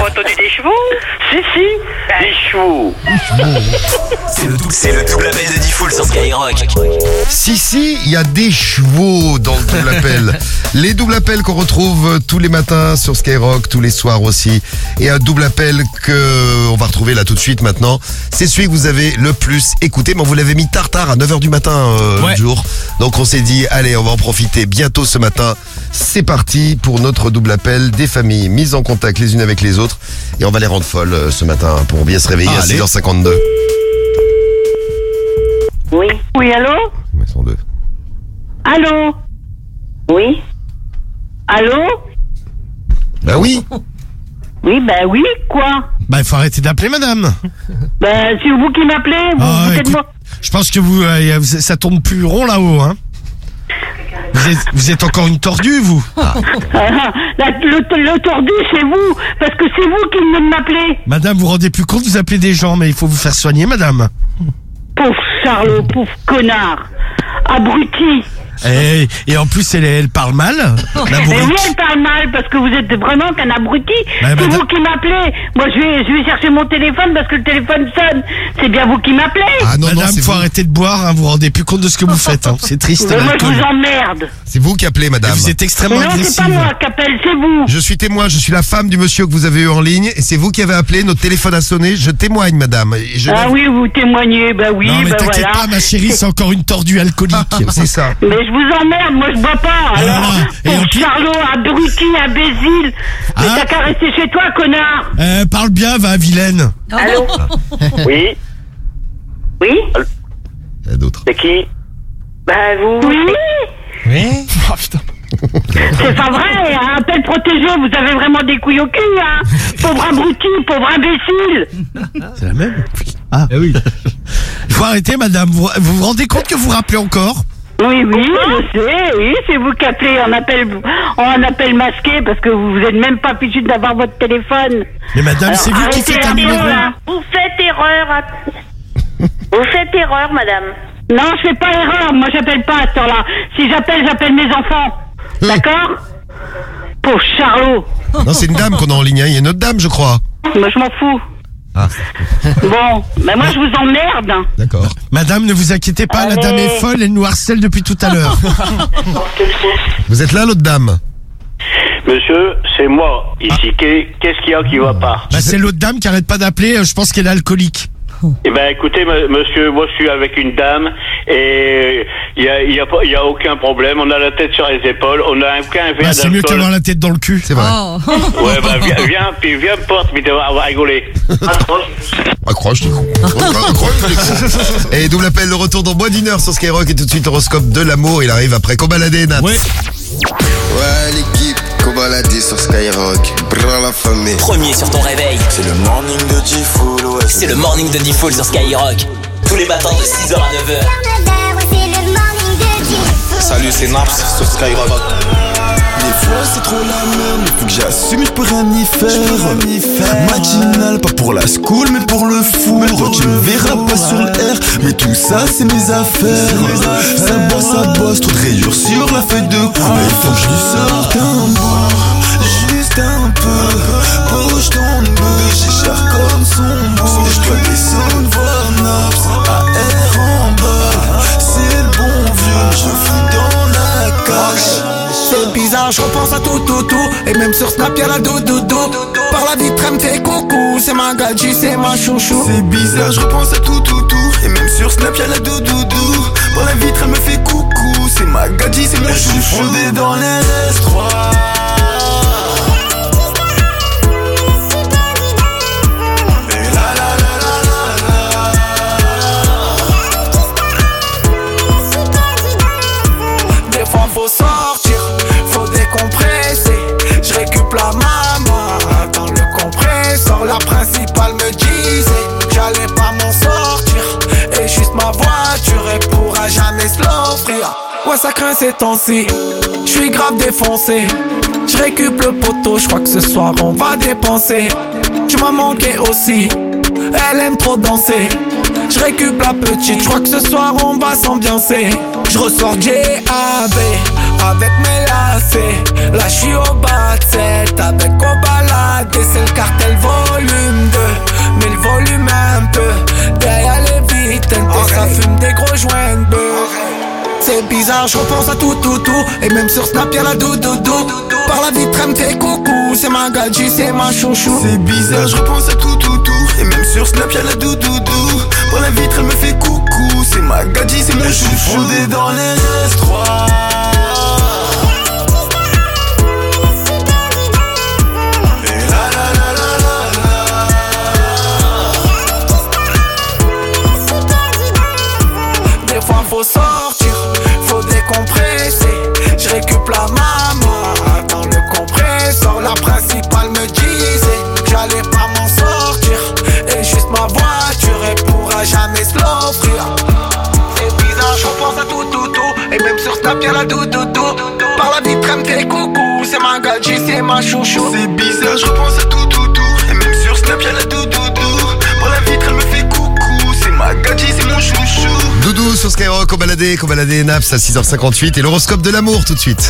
des chevaux. Si, si. Des chevaux. C'est le, dou- c'est le double appel de Diffoul sur Skyrock. Si, si, il y a des chevaux dans le double appel. Les doubles appels qu'on retrouve tous les matins sur Skyrock, tous les soirs aussi. Et un double appel que on va retrouver là tout de suite maintenant. C'est celui que vous avez le plus écouté. Mais on vous l'avait mis tard tard à neuf heures du matin euh, Ouais. le jour. Donc on s'est dit, allez, on va en profiter bientôt ce matin. C'est parti pour notre double appel des familles mises en contact les unes avec les autres. Et on va les rendre folles euh, ce matin pour bien se réveiller Ah, à allez. six heures cinquante-deux. Oui. Oui, allô? Ils sont deux. Allô? Oui. Allô? Bah oui. Oui, ben oui, quoi? Bah, il faut arrêter d'appeler madame. Ben, c'est vous qui m'appelez, vous, Ah, vous êtes écoute, moi. je pense que vous, euh, vous- ça tourne plus rond là-haut, hein. Vous êtes, vous êtes encore une tordue, vous. Ah, la- le, le tordu, c'est vous, parce que c'est vous qui venez de m'appeler. Madame, vous vous rendez plus compte, vous appelez des gens, mais il faut vous faire soigner, madame. Pauvre Charlot, pauvre connard. Abruti. Et, et en plus, elle, elle parle mal. La Et bourrique. oui, elle parle mal, parce que vous êtes vraiment qu'un abruti. Bah, c'est madame- vous qui m'appelez. Moi, je vais, je vais chercher mon téléphone, parce que le téléphone sonne. C'est bien vous qui m'appelez. Ah non, non, Madame, c'est faut vous. arrêter de boire, hein, vous vous rendez plus compte de ce que vous faites. Hein. C'est triste, Mais moi, je l'alcool. vous emmerde. C'est vous qui appelez, madame. Vous êtes extrêmement Mais non, c'est agressive. pas moi qui appelle, c'est vous. Je suis témoin, je suis la femme du monsieur que vous avez eu en ligne et c'est vous qui avez appelé, notre téléphone a sonné, je témoigne madame. Et je Ah l'avoue- oui, vous témoignez, bah oui, Non, mais bah t'inquiète voilà. pas, ma chérie, c'est encore une tordue alcoolique. C'est ça. Mais je vous emmerde, moi je bois pas. Alors, Voilà. Et pour en plus- Charlot, abruti, imbécile. Mais Hein t'as qu'à rester chez toi, connard. Euh, parle bien, va, vilaine. Allô? Oui. Oui? Il y a d'autres. C'est qui? Bah vous. Oui? Oui. Oh putain. C'est pas vrai, hein, appel protégé, vous avez vraiment des couilles au cul, hein. Pauvre abruti, pauvre imbécile. C'est la même. Ah oui. Il faut arrêter, madame. Vous vous, vous rendez compte que vous rappelez encore? Oui, oui, je sais, oui, c'est vous qui appelez en appel, en appel masqué, parce que vous êtes même pas fichu d'avoir votre téléphone. Mais madame, Alors, c'est vous qui arrêtez faites un un peu, numéro. là. Vous faites erreur. à- Vous faites erreur, madame. Non, je fais pas erreur, moi j'appelle pas à ce temps-là. Si j'appelle, j'appelle mes enfants. D'accord? Pauvre Charlot. Non, c'est une dame qu'on a en ligne, hein. Il y a une autre dame, je crois. Moi je m'en fous. Ah, Bon, mais moi je vous emmerde. d'accord. Madame, ne vous inquiétez pas, la Allez. dame est folle, elle nous harcèle depuis tout à l'heure. Vous êtes là, l'autre dame? Monsieur, c'est moi, ici. Qu'est- Qu'est-ce qu'il y a qui va pas? Bah, c'est l'autre dame qui arrête pas d'appeler, euh, je pense qu'elle est alcoolique. Eh ben, écoutez, me- monsieur, moi, je suis avec une dame et il y a, il y a pas, il y a aucun problème. On a la tête sur les épaules, on a aucun verre Bah, c'est mieux d'alcool. qu'avoir la tête dans le cul. C'est vrai. Oh. Ouais, bah, viens, viens, puis viens, porte, puis on va rigoler. Accroche, t'es con. Accroche, t'es con. Et double appel, le retour dans moins d'une heure sur Skyrock et tout de suite horoscope de l'amour. Il arrive après Cobaladé, Nat. Ouais. Ouais, l'équipe, Cobaladé sur Skyrock. Brin la famille. Premier sur ton réveil. C'est le morning de Diffoul, ouais. C'est le morning de Diffoul sur Skyrock. Tous les matins de six heures à neuf heures. Salut, c'est Naps sur Skyrock. Des fois c'est trop la merde, faut que j'assume, je peux rien y faire. Matinal, pas pour la school, mais pour le four. Tu me verras pas sur le R, mais tout ça c'est mes affaires. Ça bosse, ça bosse, trop de rayures sur la feuille de cour. Mais il faut que je lui sorte un bout, juste un peu. Bouge ton bouche, j'écharpe comme son bouche. Je dois descendre voir Naps, A R en bas. C'est le bon vieux, je fous dans la cage. C'est bizarre, je repense à tout, tout, tout. Et même sur Snap, y'a la doudoudou. Par la vitre, elle me fait coucou. C'est ma gadji, c'est ma chouchou. C'est bizarre, je repense à tout, tout, tout. Et même sur Snap, y'a la doudoudou. Par la vitre, elle me fait coucou. C'est ma gadji, c'est mon chouchou. Je suis fondé dans les S trois. Des fois faut sortir, faut décompresser. Je récup la maman dans le compresseur. La principale me disait que j'allais pas m'en sortir. Et juste ma voiture, elle pourra jamais se l'offrir. Ouais, ça craint ces temps-ci, j'suis grave défoncé. Je récup le poteau, j'crois que ce soir on va dépenser. Tu m'as manqué aussi, elle aime trop danser. Je récup la petite, j'crois que ce soir on va s'ambiancer. Je ressors J A B avec mes lacets. Là j'suis au bas de sept avec au balade. Et c'est le cartel volume deux, mais le volume un peu. Derrière les vitres, okay. Ça fume des gros joints de bœuf. C'est bizarre, je repense à tout, tout, tout. Et même sur Snap y'a la doudoudou. Par la vitre elle me fait coucou. C'est ma gadji, c'est ma chouchou. C'est bizarre, je repense à tout, tout, tout. Et même sur Snap y'a la doudoudou. Par la vitre elle me fait coucou. C'est ma gadji, c'est mon chouchou. Je suis fondé dans les S trois. Faut sortir, faut décompresser. Je récup la maman dans le compresseur. La principale me disait que j'allais pas m'en sortir. Et juste ma voiture, elle pourra jamais se l'offrir. C'est bizarre, je repense à tout, tout, tout. Et même sur Snap y'a la doudoudou. Par la vitre elle me fait coucou. C'est ma gadji, c'est ma chouchou. C'est bizarre, je repense à tout, tout, tout. Et même sur Snap y'a la doudoudou. Par la vitre elle me fait coucou. C'est ma gadji, c'est mon chouchou. Doudou sur Skyrock, au baladé, au baladé Naps à six heures cinquante-huit et l'horoscope de l'amour tout de suite.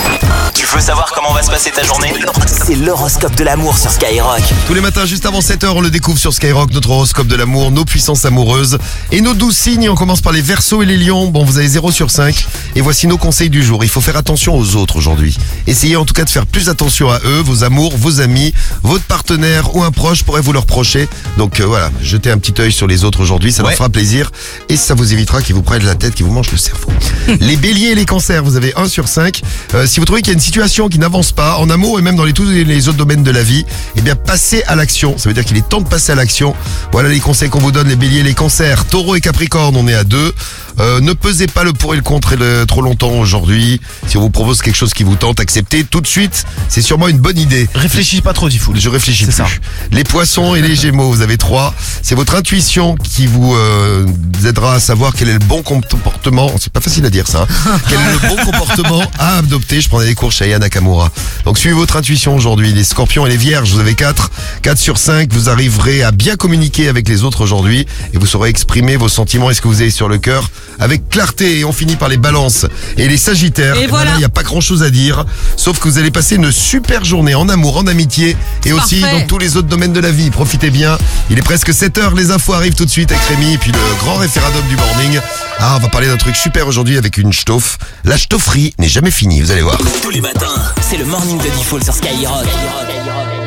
Tu veux savoir comment va se passer ta journée? C'est l'horoscope de l'amour sur Skyrock. Tous les matins, juste avant sept heures, on le découvre sur Skyrock, notre horoscope de l'amour, nos puissances amoureuses et nos douze signes. On commence par les Verseaux et les Lions. Bon, vous avez zéro sur cinq. Et voici nos conseils du jour. Il faut faire attention aux autres aujourd'hui. Essayez en tout cas de faire plus attention à eux, vos amours, vos amis, votre partenaire ou un proche pourrait vous le reprocher. Donc euh, voilà, jetez un petit œil sur les autres aujourd'hui, ça ouais. leur fera plaisir et ça vous évitera qu'ils vous prennent la tête, qu'ils vous mangent le cerveau. Les Béliers et les Cancers, vous avez un sur cinq. Euh, si vous trouvez qu'il y a une situation qui n'avance pas en amour et même dans les, tous les autres domaines de la vie, eh bien passez à l'action. Ça veut dire qu'il est temps de passer à l'action. Voilà les conseils qu'on vous donne, les Béliers et les Cancers. Taureau et Capricorne, on est à deux. Euh, ne pesez pas le pour et le contre le, trop longtemps aujourd'hui. Si on vous propose quelque chose qui vous tente, acceptez tout de suite. C'est sûrement une bonne idée. Réfléchis pas trop, Diffoul. Je réfléchis plus. Ça. Les Poissons et les Gémeaux, vous avez trois. C'est votre intuition qui vous, euh, vous aidera à savoir quel est le bon comportement. C'est pas facile à dire ça. Hein. Quel est le bon comportement à adopter. Je prenais des cours chez Aya Nakamura. Donc suivez votre intuition aujourd'hui. Les Scorpions et les Vierges, vous avez quatre. quatre sur cinq. Vous arriverez à bien communiquer avec les autres aujourd'hui et vous saurez exprimer vos sentiments et ce que vous avez sur le cœur avec clarté. Et on finit par les Balances et les Sagittaires. Et, et voilà, il n'y a pas grand chose à dire, sauf que vous allez passer une super journée en amour, en amitié et aussi Parfait. dans tous les autres domaines de la vie. Profitez bien. Il est presque sept heures, les infos arrivent tout de suite avec Rémi et puis le grand référendum du morning. Ah, on va parler d'un truc super aujourd'hui avec une ch'tauffe. La ch'taufferie n'est jamais finie, vous allez voir. Tous les matins, c'est le morning de Diffoul sur Skyrock. Skyrock.